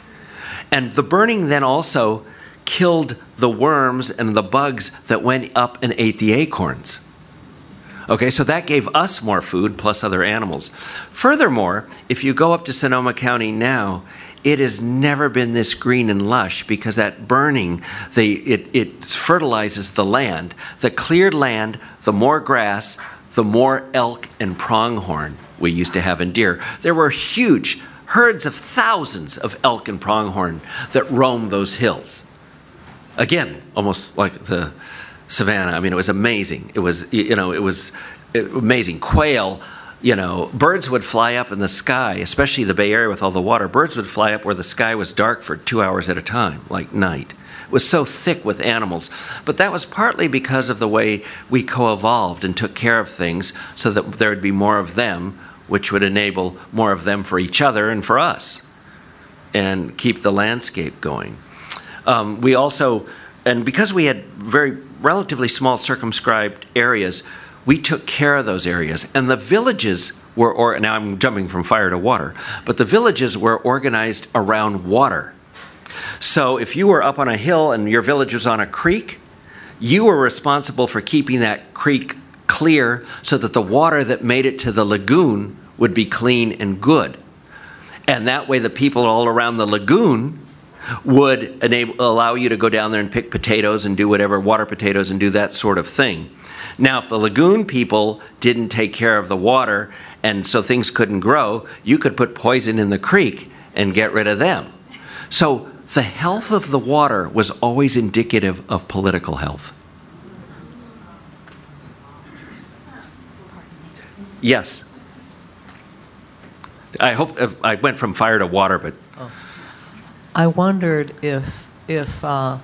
And the burning then also killed the worms and the bugs that went up and ate the acorns. Okay, so that gave us more food, plus other animals. Furthermore, if you go up to Sonoma County now, it has never been this green and lush, because that burning, the, it, it fertilizes the land. The cleared land, the more grass, the more elk and pronghorn we used to have in deer. There were huge herds of thousands of elk and pronghorn that roamed those hills. Again, almost like the savanna. I mean, it was amazing. It was, you know, it was amazing. Quail, you know, birds would fly up in the sky, especially the Bay Area with all the water. Birds would fly up where the sky was dark for two hours at a time, like night. It was so thick with animals. But that was partly because of the way we co-evolved and took care of things so that there would be more of them, which would enable more of them for each other and for us, and keep the landscape going. Um, we also, and because we had very relatively small circumscribed areas, we took care of those areas. And the villages were, or now I'm jumping from fire to water, but the villages were organized around water. So if you were up on a hill and your village was on a creek, you were responsible for keeping that creek clear so that the water that made it to the lagoon would be clean and good. And that way the people all around the lagoon would enable, allow you to go down there and pick potatoes and do whatever, water potatoes and do that sort of thing. Now, if the lagoon people didn't take care of the water and so things couldn't grow, you could put poison in the creek and get rid of them. So the health of the water was always indicative of political health. Yes. I hope I went from fire to water, but oh. I wondered if if uh,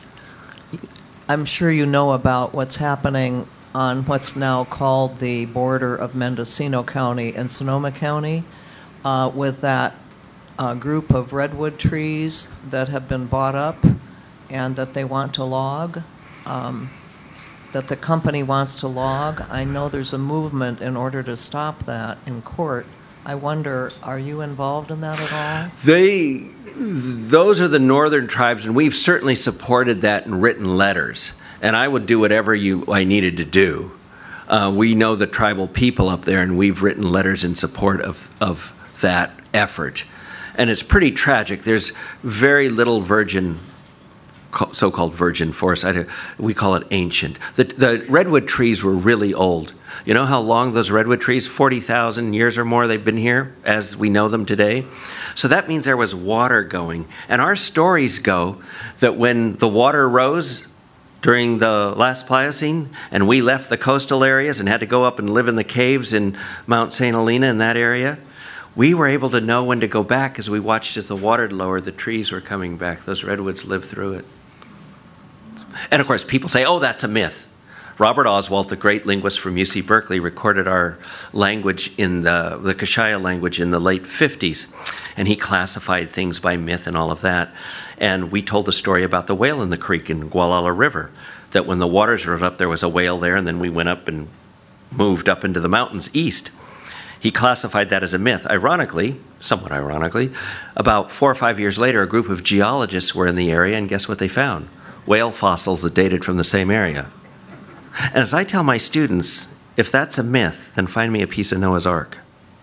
I'm sure you know about what's happening on what's now called the border of Mendocino County and Sonoma County, uh, with that uh, group of redwood trees that have been bought up and that they want to log. Um, that the company wants to log. I know there's a movement in order to stop that in court. I wonder, are you involved in that at all? They, those are the northern tribes, and we've certainly supported that in written letters. And I would do whatever you I needed to do. Uh, we know the tribal people up there, and we've written letters in support of, of that effort. And it's pretty tragic. There's very little virgin so-called virgin forest. I, we call it ancient. The, the redwood trees were really old. You know how long those redwood trees, forty thousand years or more they've been here as we know them today? So that means there was water going. And our stories go that when the water rose during the last Pliocene and we left the coastal areas and had to go up and live in the caves in Mount Saint Helena in that area, we were able to know when to go back as we watched as the water lowered, the trees were coming back. Those redwoods lived through it. And of course, people say, oh, that's a myth. Robert Oswalt, the great linguist from U C Berkeley, recorded our language in the, the Kashaya language in the late fifties. And he classified things by myth and all of that. And we told the story about the whale in the creek in Gualala River, that when the waters rose up, there was a whale there, and then we went up and moved up into the mountains east. He classified that as a myth. Ironically, somewhat ironically, about four or five years later, a group of geologists were in the area, and guess what they found? Whale fossils that dated from the same area. And as I tell my students, if that's a myth, then find me a piece of Noah's Ark.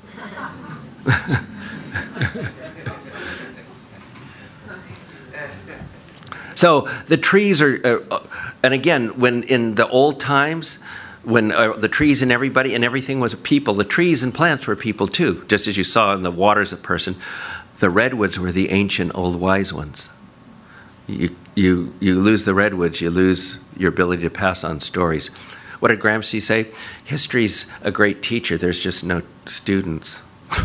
So the trees are, uh, and again, when in the old times, when uh, the trees and everybody and everything was people, the trees and plants were people too, just as you saw in the waters a person. The redwoods were the ancient old wise ones. You, you, you lose the redwoods, you lose your ability to pass on stories. What did Gramsci say? History's a great teacher. There's just no students.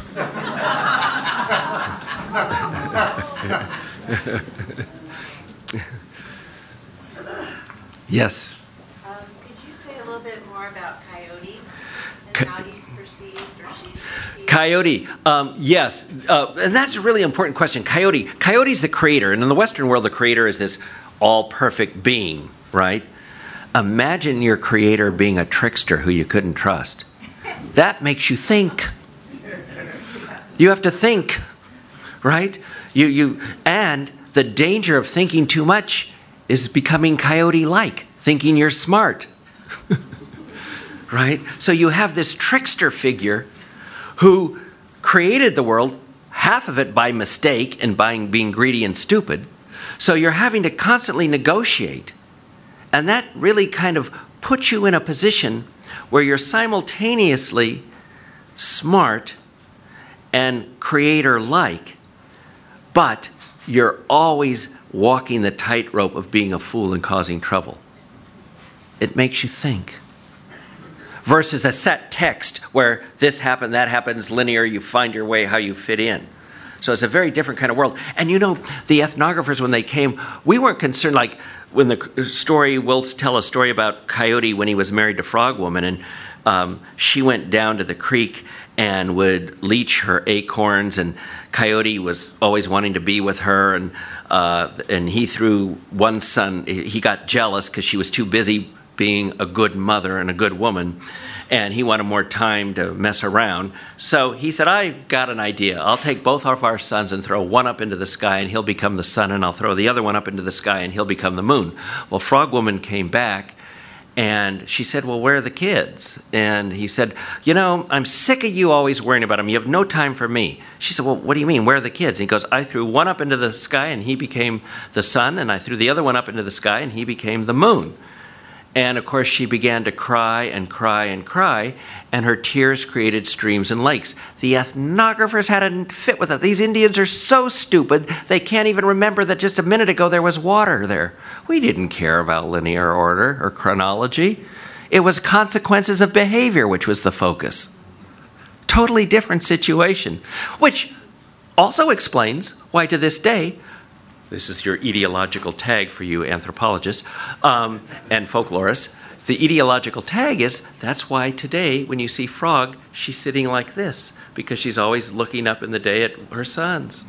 Yes. Um, could you say a little bit more about Coyote and how he's perceived or she's perceived? Coyote, um, yes, uh, and that's a really important question. Coyote, Coyote's the creator, and in the Western world, the creator is this all-perfect being, right? Imagine your creator being a trickster who you couldn't trust. That makes you think. You have to think, right? You, you, and the danger of thinking too much is becoming coyote-like, thinking you're smart, right? So you have this trickster figure who created the world, half of it by mistake and by being greedy and stupid. So you're having to constantly negotiate. And that really kind of puts you in a position where you're simultaneously smart and creator-like, but you're always walking the tightrope of being a fool and causing trouble. It makes you think. Versus a set text where this happened, that happens, linear, you find your way how you fit in. So it's a very different kind of world. And you know, the ethnographers, when they came, we weren't concerned, like when the story, we'll tell a story about Coyote when he was married to Frog Woman, and um, she went down to the creek and would leach her acorns, and Coyote was always wanting to be with her, and uh, and he threw one son, he got jealous because she was too busy being a good mother and a good woman, and he wanted more time to mess around. So he said, I got an idea. I'll take both of our sons and throw one up into the sky, and he'll become the sun, and I'll throw the other one up into the sky, and he'll become the moon. Well, Frog Woman came back, and she said, well, where are the kids? And he said, you know, I'm sick of you always worrying about them. You have no time for me. She said, well, what do you mean? Where are the kids? And he goes, I threw one up into the sky, and he became the sun, and I threw the other one up into the sky, and he became the moon. And, of course, she began to cry and cry and cry, and her tears created streams and lakes. The ethnographers had a fit with it. These Indians are so stupid, they can't even remember that just a minute ago there was water there. We didn't care about linear order or chronology. It was consequences of behavior which was the focus. Totally different situation, which also explains why to this day, this is your etiological tag for you anthropologists um, and folklorists. The etiological tag is, that's why today when you see Frog, she's sitting like this, because she's always looking up in the day at her sons.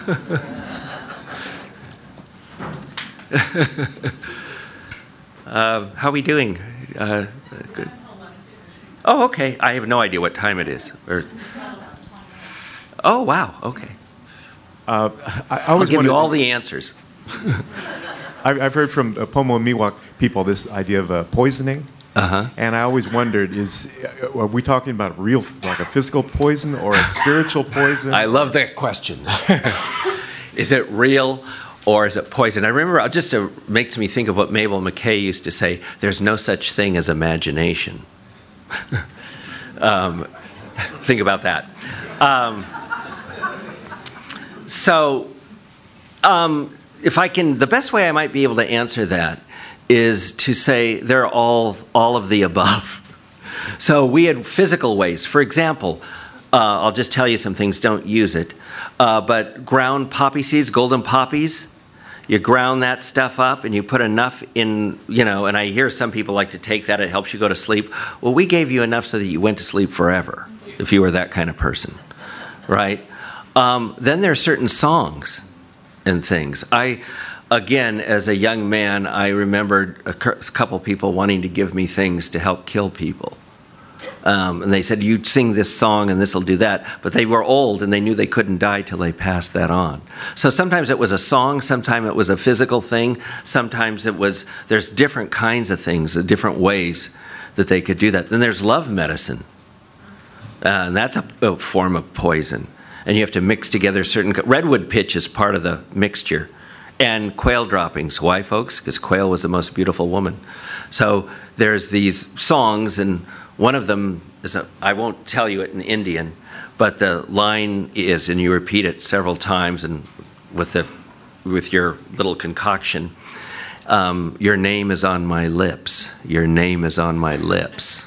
uh, how are we doing? Uh, good. Oh, okay. I have no idea what time it is. Or, oh, wow. Okay. Uh, I, I I'll always give you wanted, all the answers. I've, I've heard from uh, Pomo and Miwok people this idea of uh, poisoning. Uh-huh. And I always wondered, is uh, are we talking about real, like a physical poison or a spiritual poison? I love that question. Is it real or is it poison? I remember, just uh, makes me think of what Mabel McKay used to say, there's no such thing as imagination. um, think about that. Um, So, um, if I can, the best way I might be able to answer that is to say they're all all of the above. So we had physical ways. For example, uh, I'll just tell you some things. Don't use it. Uh, but ground poppy seeds, golden poppies. You ground that stuff up, and you put enough in. You know, and I hear some people like to take that. It helps you go to sleep. Well, we gave you enough so that you went to sleep forever, if you were that kind of person, right? Um, then there are certain songs and things. I, again, as a young man, I remembered a couple people wanting to give me things to help kill people. Um, and they said, you sing this song and this will do that. But they were old and they knew they couldn't die till they passed that on. So sometimes it was a song, sometimes it was a physical thing, sometimes it was, there's different kinds of things, different ways that they could do that. Then there's love medicine. Uh, and that's a, a form of poison. And you have to mix together certain... Redwood pitch is part of the mixture. And quail droppings. Why, folks? Because quail was the most beautiful woman. So there's these songs, and one of them is a... I won't tell you it in Indian, but the line is, and you repeat it several times and with the with your little concoction, um, your name is on my lips. Your name is on my lips.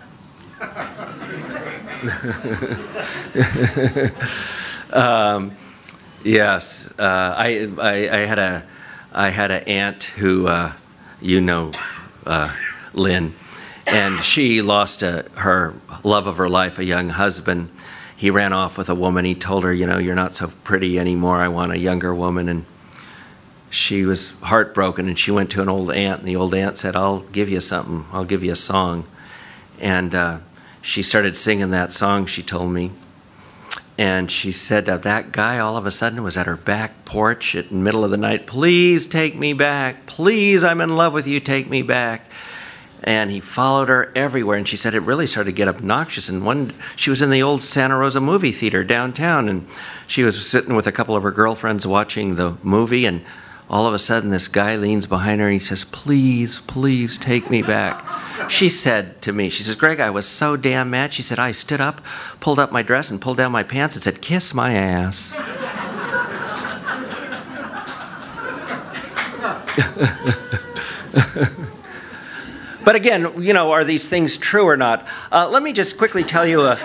um, yes, uh, I, I, I had a I had an aunt who uh, you know, uh, Lynn, and she lost a, her love of her life, a young husband. He ran off with a woman. He told her, you know, you're not so pretty anymore. I want a younger woman. And she was heartbroken, and she went to an old aunt, and the old aunt said, I'll give you something. I'll give you a song. And uh, she started singing that song, she told me. And she said uh, that guy all of a sudden was at her back porch at the middle of the night. Please take me back. Please, I'm in love with you. Take me back. And he followed her everywhere. And she said it really started to get obnoxious. And one, she was in the old Santa Rosa movie theater downtown. And she was sitting with a couple of her girlfriends watching the movie. And all of a sudden, this guy leans behind her and he says, please, please take me back. She said to me, she says, Greg, I was so damn mad. She said, I stood up, pulled up my dress and pulled down my pants and said, kiss my ass. But again, you know, are these things true or not? Uh, let me just quickly tell you, a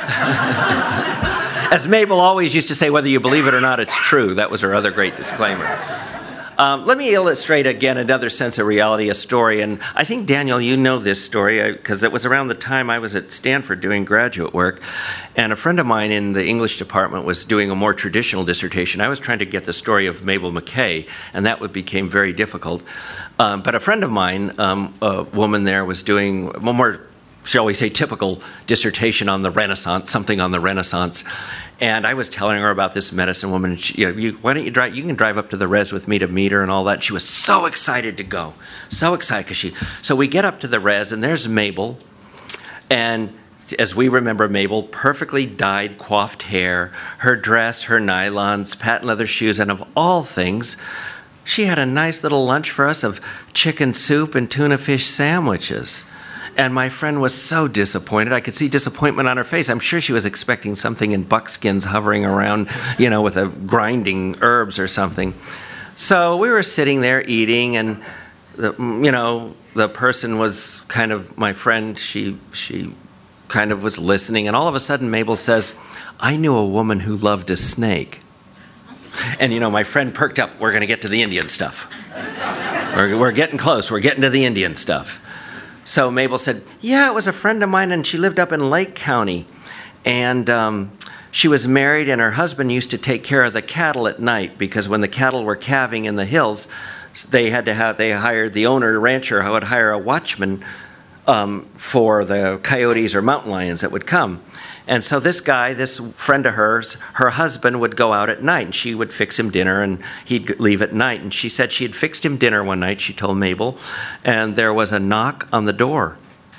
as Mabel always used to say, whether you believe it or not, it's true. That was her other great disclaimer. Um, let me illustrate again another sense of reality, a story. And I think, Daniel, you know this story because it was around the time I was at Stanford doing graduate work. And a friend of mine in the English department was doing a more traditional dissertation. I was trying to get the story of Mabel McKay, and that would became very difficult. Um, but a friend of mine, um, a woman there, was doing a more, shall we say, typical dissertation on the Renaissance, something on the Renaissance. And I was telling her about this medicine woman. And she, you know, you, why don't you drive? You can drive up to the res with me to meet her and all that. She was so excited to go, so excited because she. So we get up to the res, and there's Mabel, and as we remember Mabel, perfectly dyed, coiffed hair, her dress, her nylons, patent leather shoes, and of all things, she had a nice little lunch for us of chicken soup and tuna fish sandwiches. And my friend was so disappointed. I could see disappointment on her face. I'm sure she was expecting something in buckskins hovering around, you know, with a grinding herbs or something. So we were sitting there eating, and the, you know, the person was kind of my friend. She she kind of was listening, and all of a sudden Mabel says, "I knew a woman who loved a snake." And you know, my friend perked up. We're going to get to the Indian stuff. We're, we're getting close. We're getting to the Indian stuff. So Mabel said, yeah, it was a friend of mine, and she lived up in Lake County. And um, she was married, and her husband used to take care of the cattle at night, because when the cattle were calving in the hills, they had to have, they hired, the owner, rancher, who would hire a watchman um, for the coyotes or mountain lions that would come. And so this guy, this friend of hers, her husband would go out at night, and she would fix him dinner, and he'd leave at night. And she said she had fixed him dinner one night, she told Mabel, and there was a knock on the door.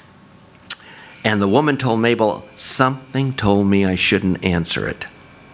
And the woman told Mabel, something told me I shouldn't answer it.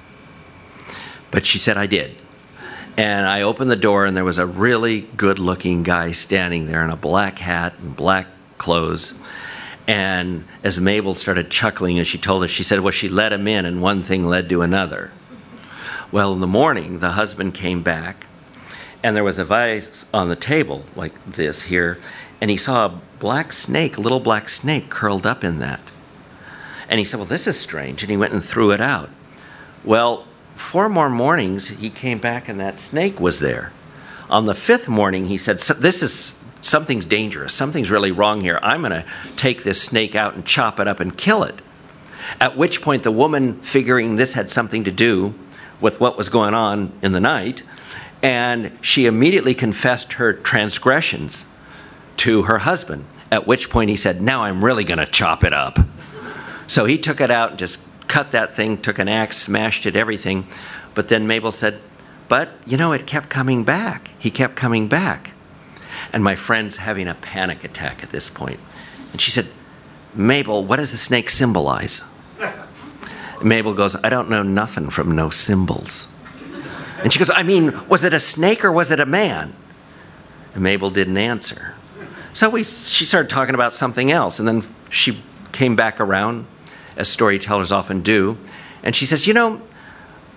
But she said I did. And I opened the door, and there was a really good-looking guy standing there in a black hat and black clothes. And as Mabel started chuckling as she told us, she said, well, she let him in, and one thing led to another. Well, in the morning, the husband came back, and there was a vase on the table like this here, and he saw a black snake, a little black snake curled up in that. And he said, well, this is strange, and he went and threw it out. Well, four more mornings, he came back, and that snake was there. On the fifth morning, he said, this is... something's dangerous. Something's really wrong here. I'm going to take this snake out and chop it up and kill it. At which point the woman, figuring this had something to do with what was going on in the night, and she immediately confessed her transgressions to her husband. At which point he said, now I'm really going to chop it up. So he took it out and just cut that thing, took an axe, smashed it, everything. But then Mabel said, but, you know, it kept coming back. He kept coming back. And my friend's having a panic attack at this point. And she said, Mabel, what does the snake symbolize? And Mabel goes, I don't know nothing from no symbols. And she goes, I mean, was it a snake or was it a man? And Mabel didn't answer. So we, she started talking about something else. And then she came back around, as storytellers often do. And she says, you know,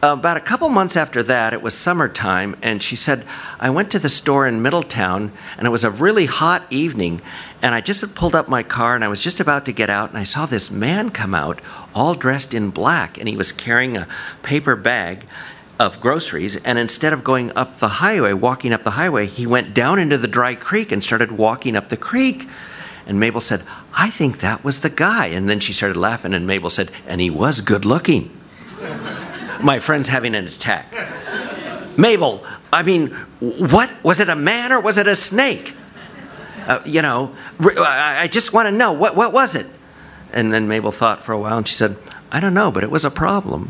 about a couple months after that, it was summertime, and she said, I went to the store in Middletown, and it was a really hot evening, and I just had pulled up my car, and I was just about to get out, and I saw this man come out, all dressed in black, and he was carrying a paper bag of groceries, and instead of going up the highway, walking up the highway, he went down into the dry creek and started walking up the creek. And Mabel said, I think that was the guy. And then she started laughing, and Mabel said, and he was good looking. My friend's having an attack. Mabel, I mean, what? Was it a man or was it a snake? Uh, you know, I, I just want to know, what, what was it? And then Mabel thought for a while, and she said, I don't know, but it was a problem.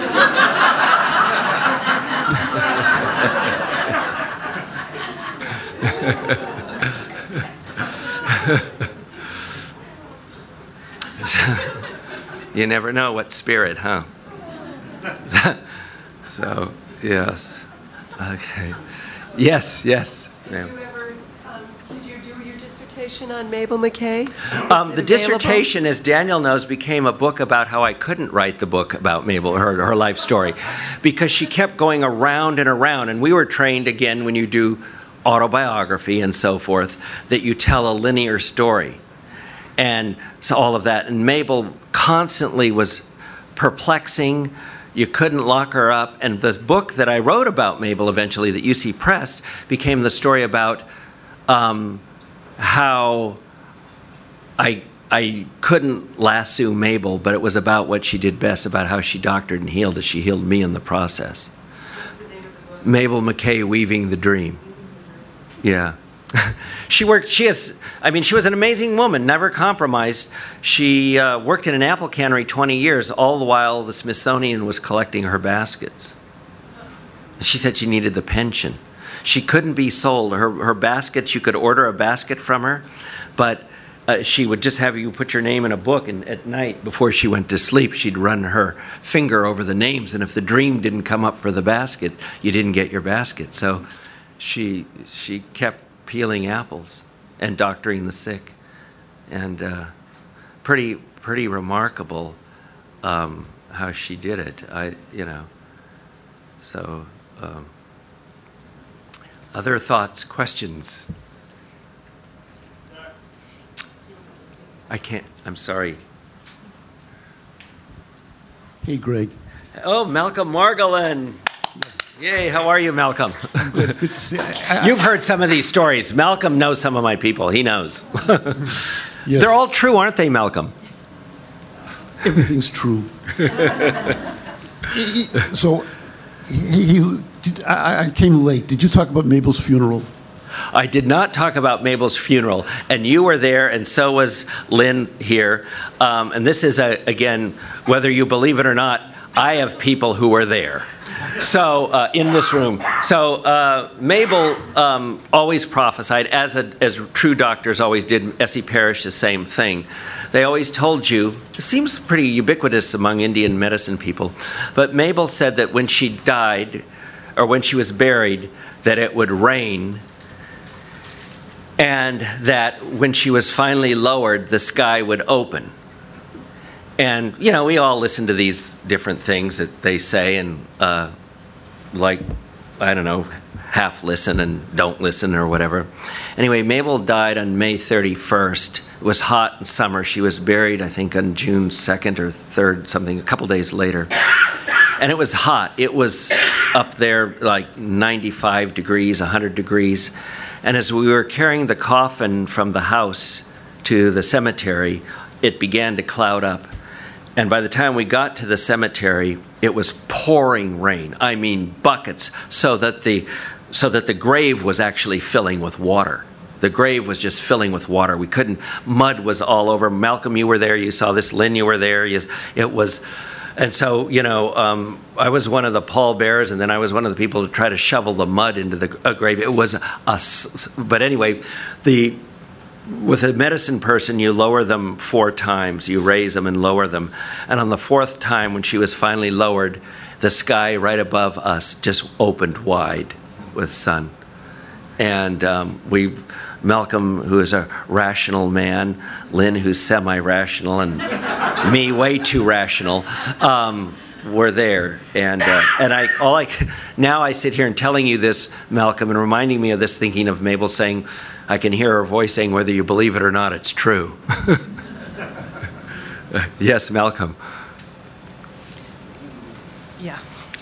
You never know what spirit, huh? So, yes. Okay. Yes, yes, ma'am. Did you ever, um, did you do your dissertation on Mabel McKay? Um, the dissertation, as Daniel knows, became a book about how I couldn't write the book about Mabel, her, her life story, because she kept going around and around, and we were trained, again, when you do autobiography and so forth, that you tell a linear story. And so all of that. And Mabel constantly was perplexing. You couldn't lock her up. And the book that I wrote about Mabel eventually that U C pressed became the story about um, how I, I couldn't lasso Mabel, but it was about what she did best, about how she doctored and healed as she healed me in the process. What's the name of the book? Mabel McKay, Weaving the Dream. Yeah. She worked, she has, I mean, she was an amazing woman, never compromised. She uh, worked in an apple cannery twenty years, all the while the Smithsonian was collecting her baskets. She said she needed the pension. She couldn't be sold. Her, her baskets, you could order a basket from her, but uh, she would just have you put your name in a book, and at night, before she went to sleep, she'd run her finger over the names, and if the dream didn't come up for the basket, you didn't get your basket. So she she kept peeling apples and doctoring the sick, and uh, pretty pretty remarkable um, how she did it. I you know. So um, other thoughts, questions? I can't. I'm sorry. Hey, Greg. Oh, Malcolm Margolin. Yay, how are you, Malcolm? Good, good to see you. I, I, You've heard some of these stories. Malcolm knows some of my people. He knows. Yes. They're all true, aren't they, Malcolm? Everything's true. he, he, so, he, he did, I, I came late. Did you talk about Mabel's funeral? I did not talk about Mabel's funeral, and you were there, and so was Lynn here. Um, and this is, a, again, whether you believe it or not, I have people who were there. So, uh, in this room. So, uh, Mabel um, always prophesied, as, a, as true doctors always did. Essie Parrish, the same thing. They always told you, it seems pretty ubiquitous among Indian medicine people, but Mabel said that when she died, or when she was buried, that it would rain, and that when she was finally lowered, the sky would open. And, you know, we all listen to these different things that they say, and uh, like, I don't know, half listen and don't listen or whatever. Anyway, Mabel died on May thirty-first. It was hot in summer. She was buried, I think, on June second or third, something, a couple days later. And it was hot. It was up there like ninety-five degrees, one hundred degrees. And as we were carrying the coffin from the house to the cemetery, it began to cloud up. And by the time we got to the cemetery, it was pouring rain. I mean, buckets, so that the so that the grave was actually filling with water. The grave was just filling with water. We couldn't, mud was all over. Malcolm, you were there. You saw this. Lynn, you were there. You, it was, and so, you know, um, I was one of the pallbearers, and then I was one of the people to try to shovel the mud into the uh, grave. It was a, but anyway, the, with a medicine person, you lower them four times. You raise them and lower them. And on the fourth time, when she was finally lowered, the sky right above us just opened wide with sun. And um, we, Malcolm, who is a rational man, Lynn, who's semi-rational, and me, way too rational, um, were there, and uh, and I all I now I sit here and telling you this, Malcolm, and reminding me of this, thinking of Mabel saying, I can hear her voice saying, whether you believe it or not, it's true. Yes, Malcolm. Yeah.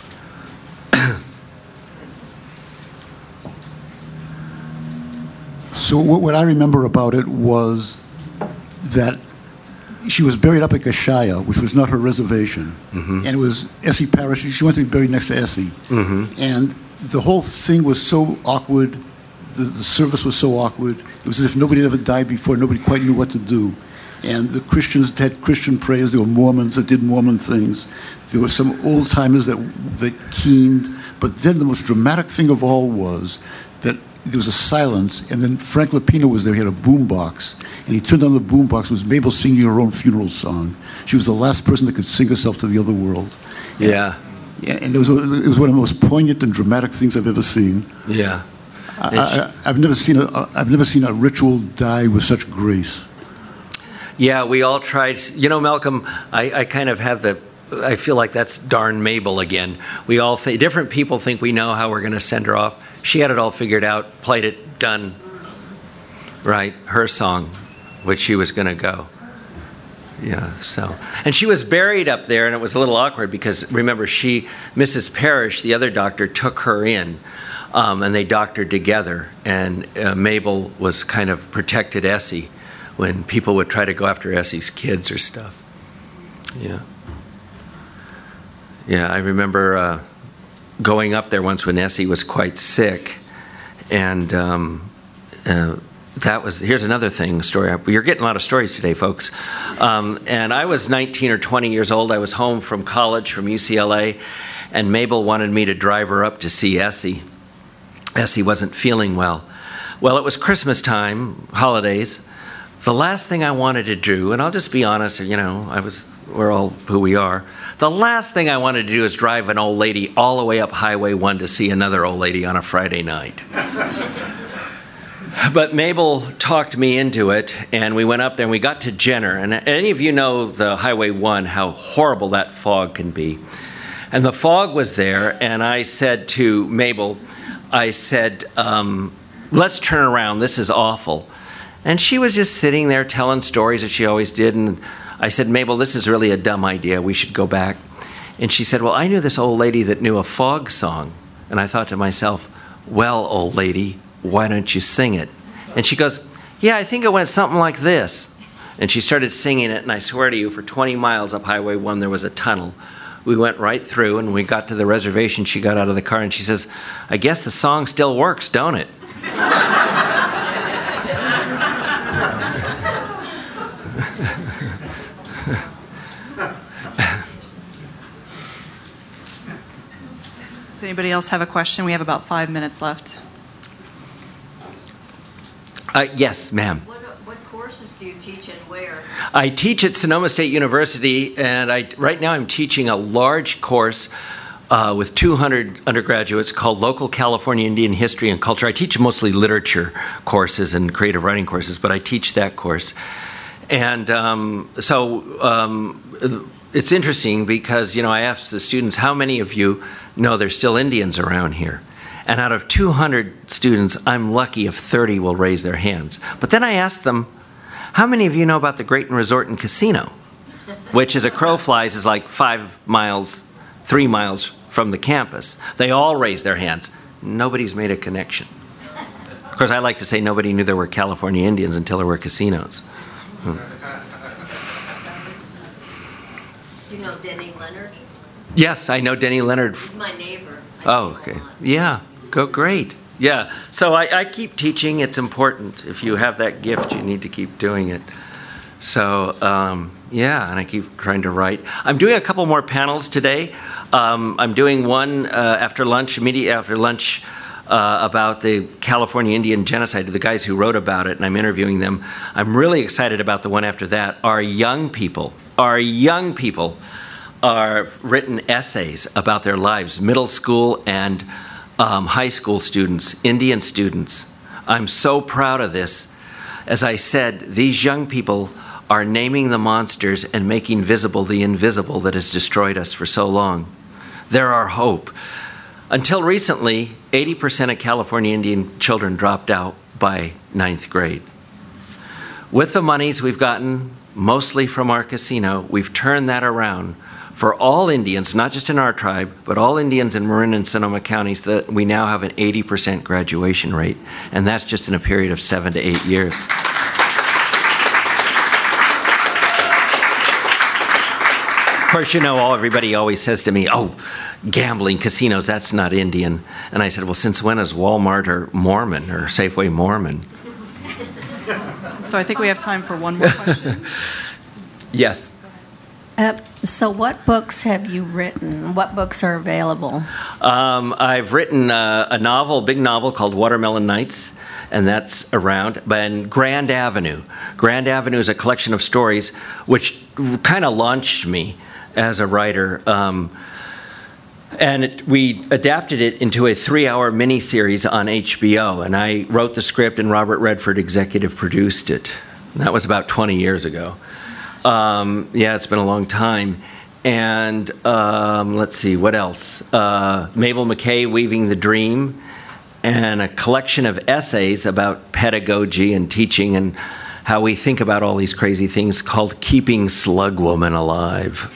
So what, what I remember about it was that she was buried up at Gashaya, which was not her reservation. Mm-hmm. And it was Essie Parish. She wanted to be buried next to Essie. Mm-hmm. And the whole thing was so awkward. The, the service was so awkward. It was as if nobody had ever died before. Nobody quite knew what to do. And the Christians had Christian prayers. There were Mormons that did Mormon things. There were some old-timers that, that keened. But then the most dramatic thing of all was that there was a silence, and then Frank Lapino was there. He had a boombox, and he turned on the boombox. It was Mabel singing her own funeral song. She was the last person that could sing herself to the other world. And, yeah. Yeah, and it was, it was one of the most poignant and dramatic things I've ever seen. Yeah. I, I, I've never seen a I've never seen a ritual die with such grace. Yeah, we all tried. You know, Malcolm, I, I kind of have the. I feel like that's darn Mabel again. We all think different people think we know how we're going to send her off. She had it all figured out, played it, done. Right, her song, which she was going to go. Yeah, so. And she was buried up there, and it was a little awkward because, remember, she, Missus Parrish, the other doctor, took her in, um, and they doctored together. And uh, Mabel was kind of protected Essie when people would try to go after Essie's kids or stuff. Yeah. Yeah, I remember uh, going up there once when Essie was quite sick, and um, uh, that was, here's another thing, story. You're getting a lot of stories today, folks. Um, and I was nineteen or twenty years old. I was home from college, from U C L A, and Mabel wanted me to drive her up to see Essie. Essie wasn't feeling well. Well, it was Christmas time, holidays. The last thing I wanted to do, and I'll just be honest, you know, I was, we're all who we are. The last thing I wanted to do is drive an old lady all the way up Highway one to see another old lady on a Friday night. But Mabel talked me into it, and we went up there and we got to Jenner. And any of you know the Highway one, how horrible that fog can be. And the fog was there, and I said to Mabel, I said, um, let's turn around, this is awful. And she was just sitting there telling stories that she always did. And I said, Mabel, this is really a dumb idea. We should go back. And she said, well, I knew this old lady that knew a fog song. And I thought to myself, well, old lady, why don't you sing it? And she goes, yeah, I think it went something like this. And she started singing it. And I swear to you, for twenty miles up Highway one, there was a tunnel. We went right through, and we got to the reservation. She got out of the car, and she says, I guess the song still works, don't it? Does anybody else have a question? We have about five minutes left. Uh, yes, ma'am. What, what courses do you teach and where? I teach at Sonoma State University, and I, right now I'm teaching a large course uh, with two hundred undergraduates called Local California Indian History and Culture. I teach mostly literature courses and creative writing courses, but I teach that course. And um, so um, it's interesting because, you know, I asked the students, how many of you know there's still Indians around here? And out of two hundred students, I'm lucky if thirty will raise their hands. But then I asked them, how many of you know about the Grayton Resort and Casino, which as a crow flies is like five miles, three miles from the campus? They all raised their hands. Nobody's made a connection. Of course, I like to say nobody knew there were California Indians until there were casinos. Hmm. Do you know Denny Leonard? Yes, I know Denny Leonard. He's my neighbor. I Oh, okay. Yeah, go great. Yeah, so I, I keep teaching. It's important. If you have that gift, you need to keep doing it. So, um, yeah, and I keep trying to write. I'm doing a couple more panels today. Um, I'm doing one uh, after lunch, immediately after lunch, uh, about the California Indian genocide, the guys who wrote about it, and I'm interviewing them. I'm really excited about the one after that. Our young people, our young people are written essays about their lives, middle school and um, high school students, Indian students. I'm so proud of this. As I said, these young people are naming the monsters and making visible the invisible that has destroyed us for so long. They're our hope. Until recently, eighty percent of California Indian children dropped out by ninth grade. With the monies we've gotten, mostly from our casino, we've turned that around for all Indians, not just in our tribe, but all Indians in Marin and Sonoma counties, that we now have an eighty percent graduation rate, and that's just in a period of seven to eight years. Of course, you know, all everybody always says to me, oh, gambling, casinos, that's not Indian. And I said, well, since when is Walmart or Mormon or Safeway Mormon? So I think we have time for one more question. Yes. Uh, so what books have you written? What books are available? Um, I've written uh, a novel, a big novel called Watermelon Nights, and that's around. And Grand Avenue. Grand Avenue is a collection of stories which kind of launched me as a writer. Um, and it, we adapted it into a three-hour miniseries on H B O, and I wrote the script, and Robert Redford executive produced it. And that was about twenty years ago. Um, yeah, it's been a long time. And um, let's see, what else? Uh, Mabel McKay, Weaving the Dream, and a collection of essays about pedagogy and teaching and how we think about all these crazy things called Keeping Slug Woman Alive.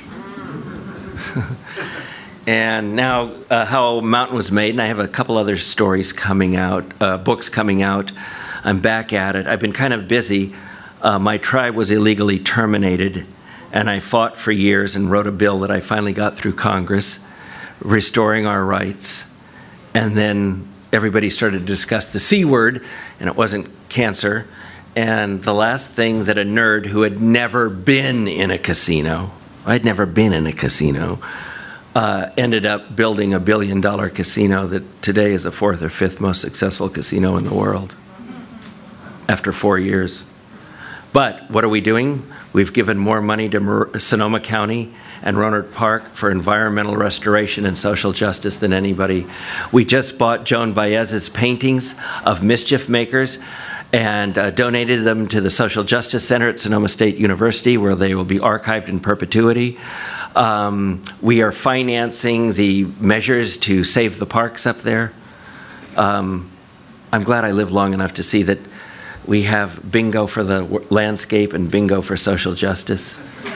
And now, uh, How Mountain Was Made, and I have a couple other stories coming out, uh, books coming out. I'm back at it. I've been kind of busy. Uh, my tribe was illegally terminated, and I fought for years and wrote a bill that I finally got through Congress, restoring our rights. And then everybody started to discuss the C word, and it wasn't cancer. And the last thing that a nerd who had never been in a casino, I'd never been in a casino, uh, ended up building a billion dollar casino that today is the fourth or fifth most successful casino in the world after four years. But what are we doing? We've given more money to Mar- Sonoma County and Rohnert Park for environmental restoration and social justice than anybody. We just bought Joan Baez's paintings of mischief makers and uh, donated them to the Social Justice Center at Sonoma State University, where they will be archived in perpetuity. Um, we are financing the measures to save the parks up there. Um, I'm glad I lived long enough to see that we have bingo for the w- landscape and bingo for social justice.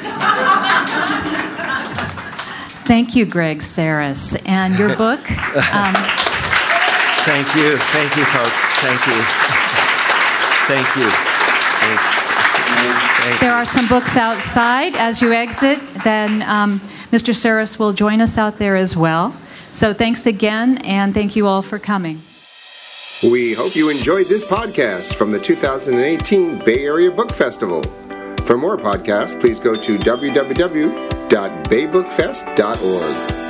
Thank you, Greg Saris. And your book? Um, Thank you. Thank you, folks. Thank you. Thank you. Thanks. Thank there you. are some books outside as you exit. Then um, Mister Saris will join us out there as well. So thanks again, and thank you all for coming. We hope you enjoyed this podcast from the two thousand eighteen Bay Area Book Festival. For more podcasts, please go to w w w dot bay book fest dot org.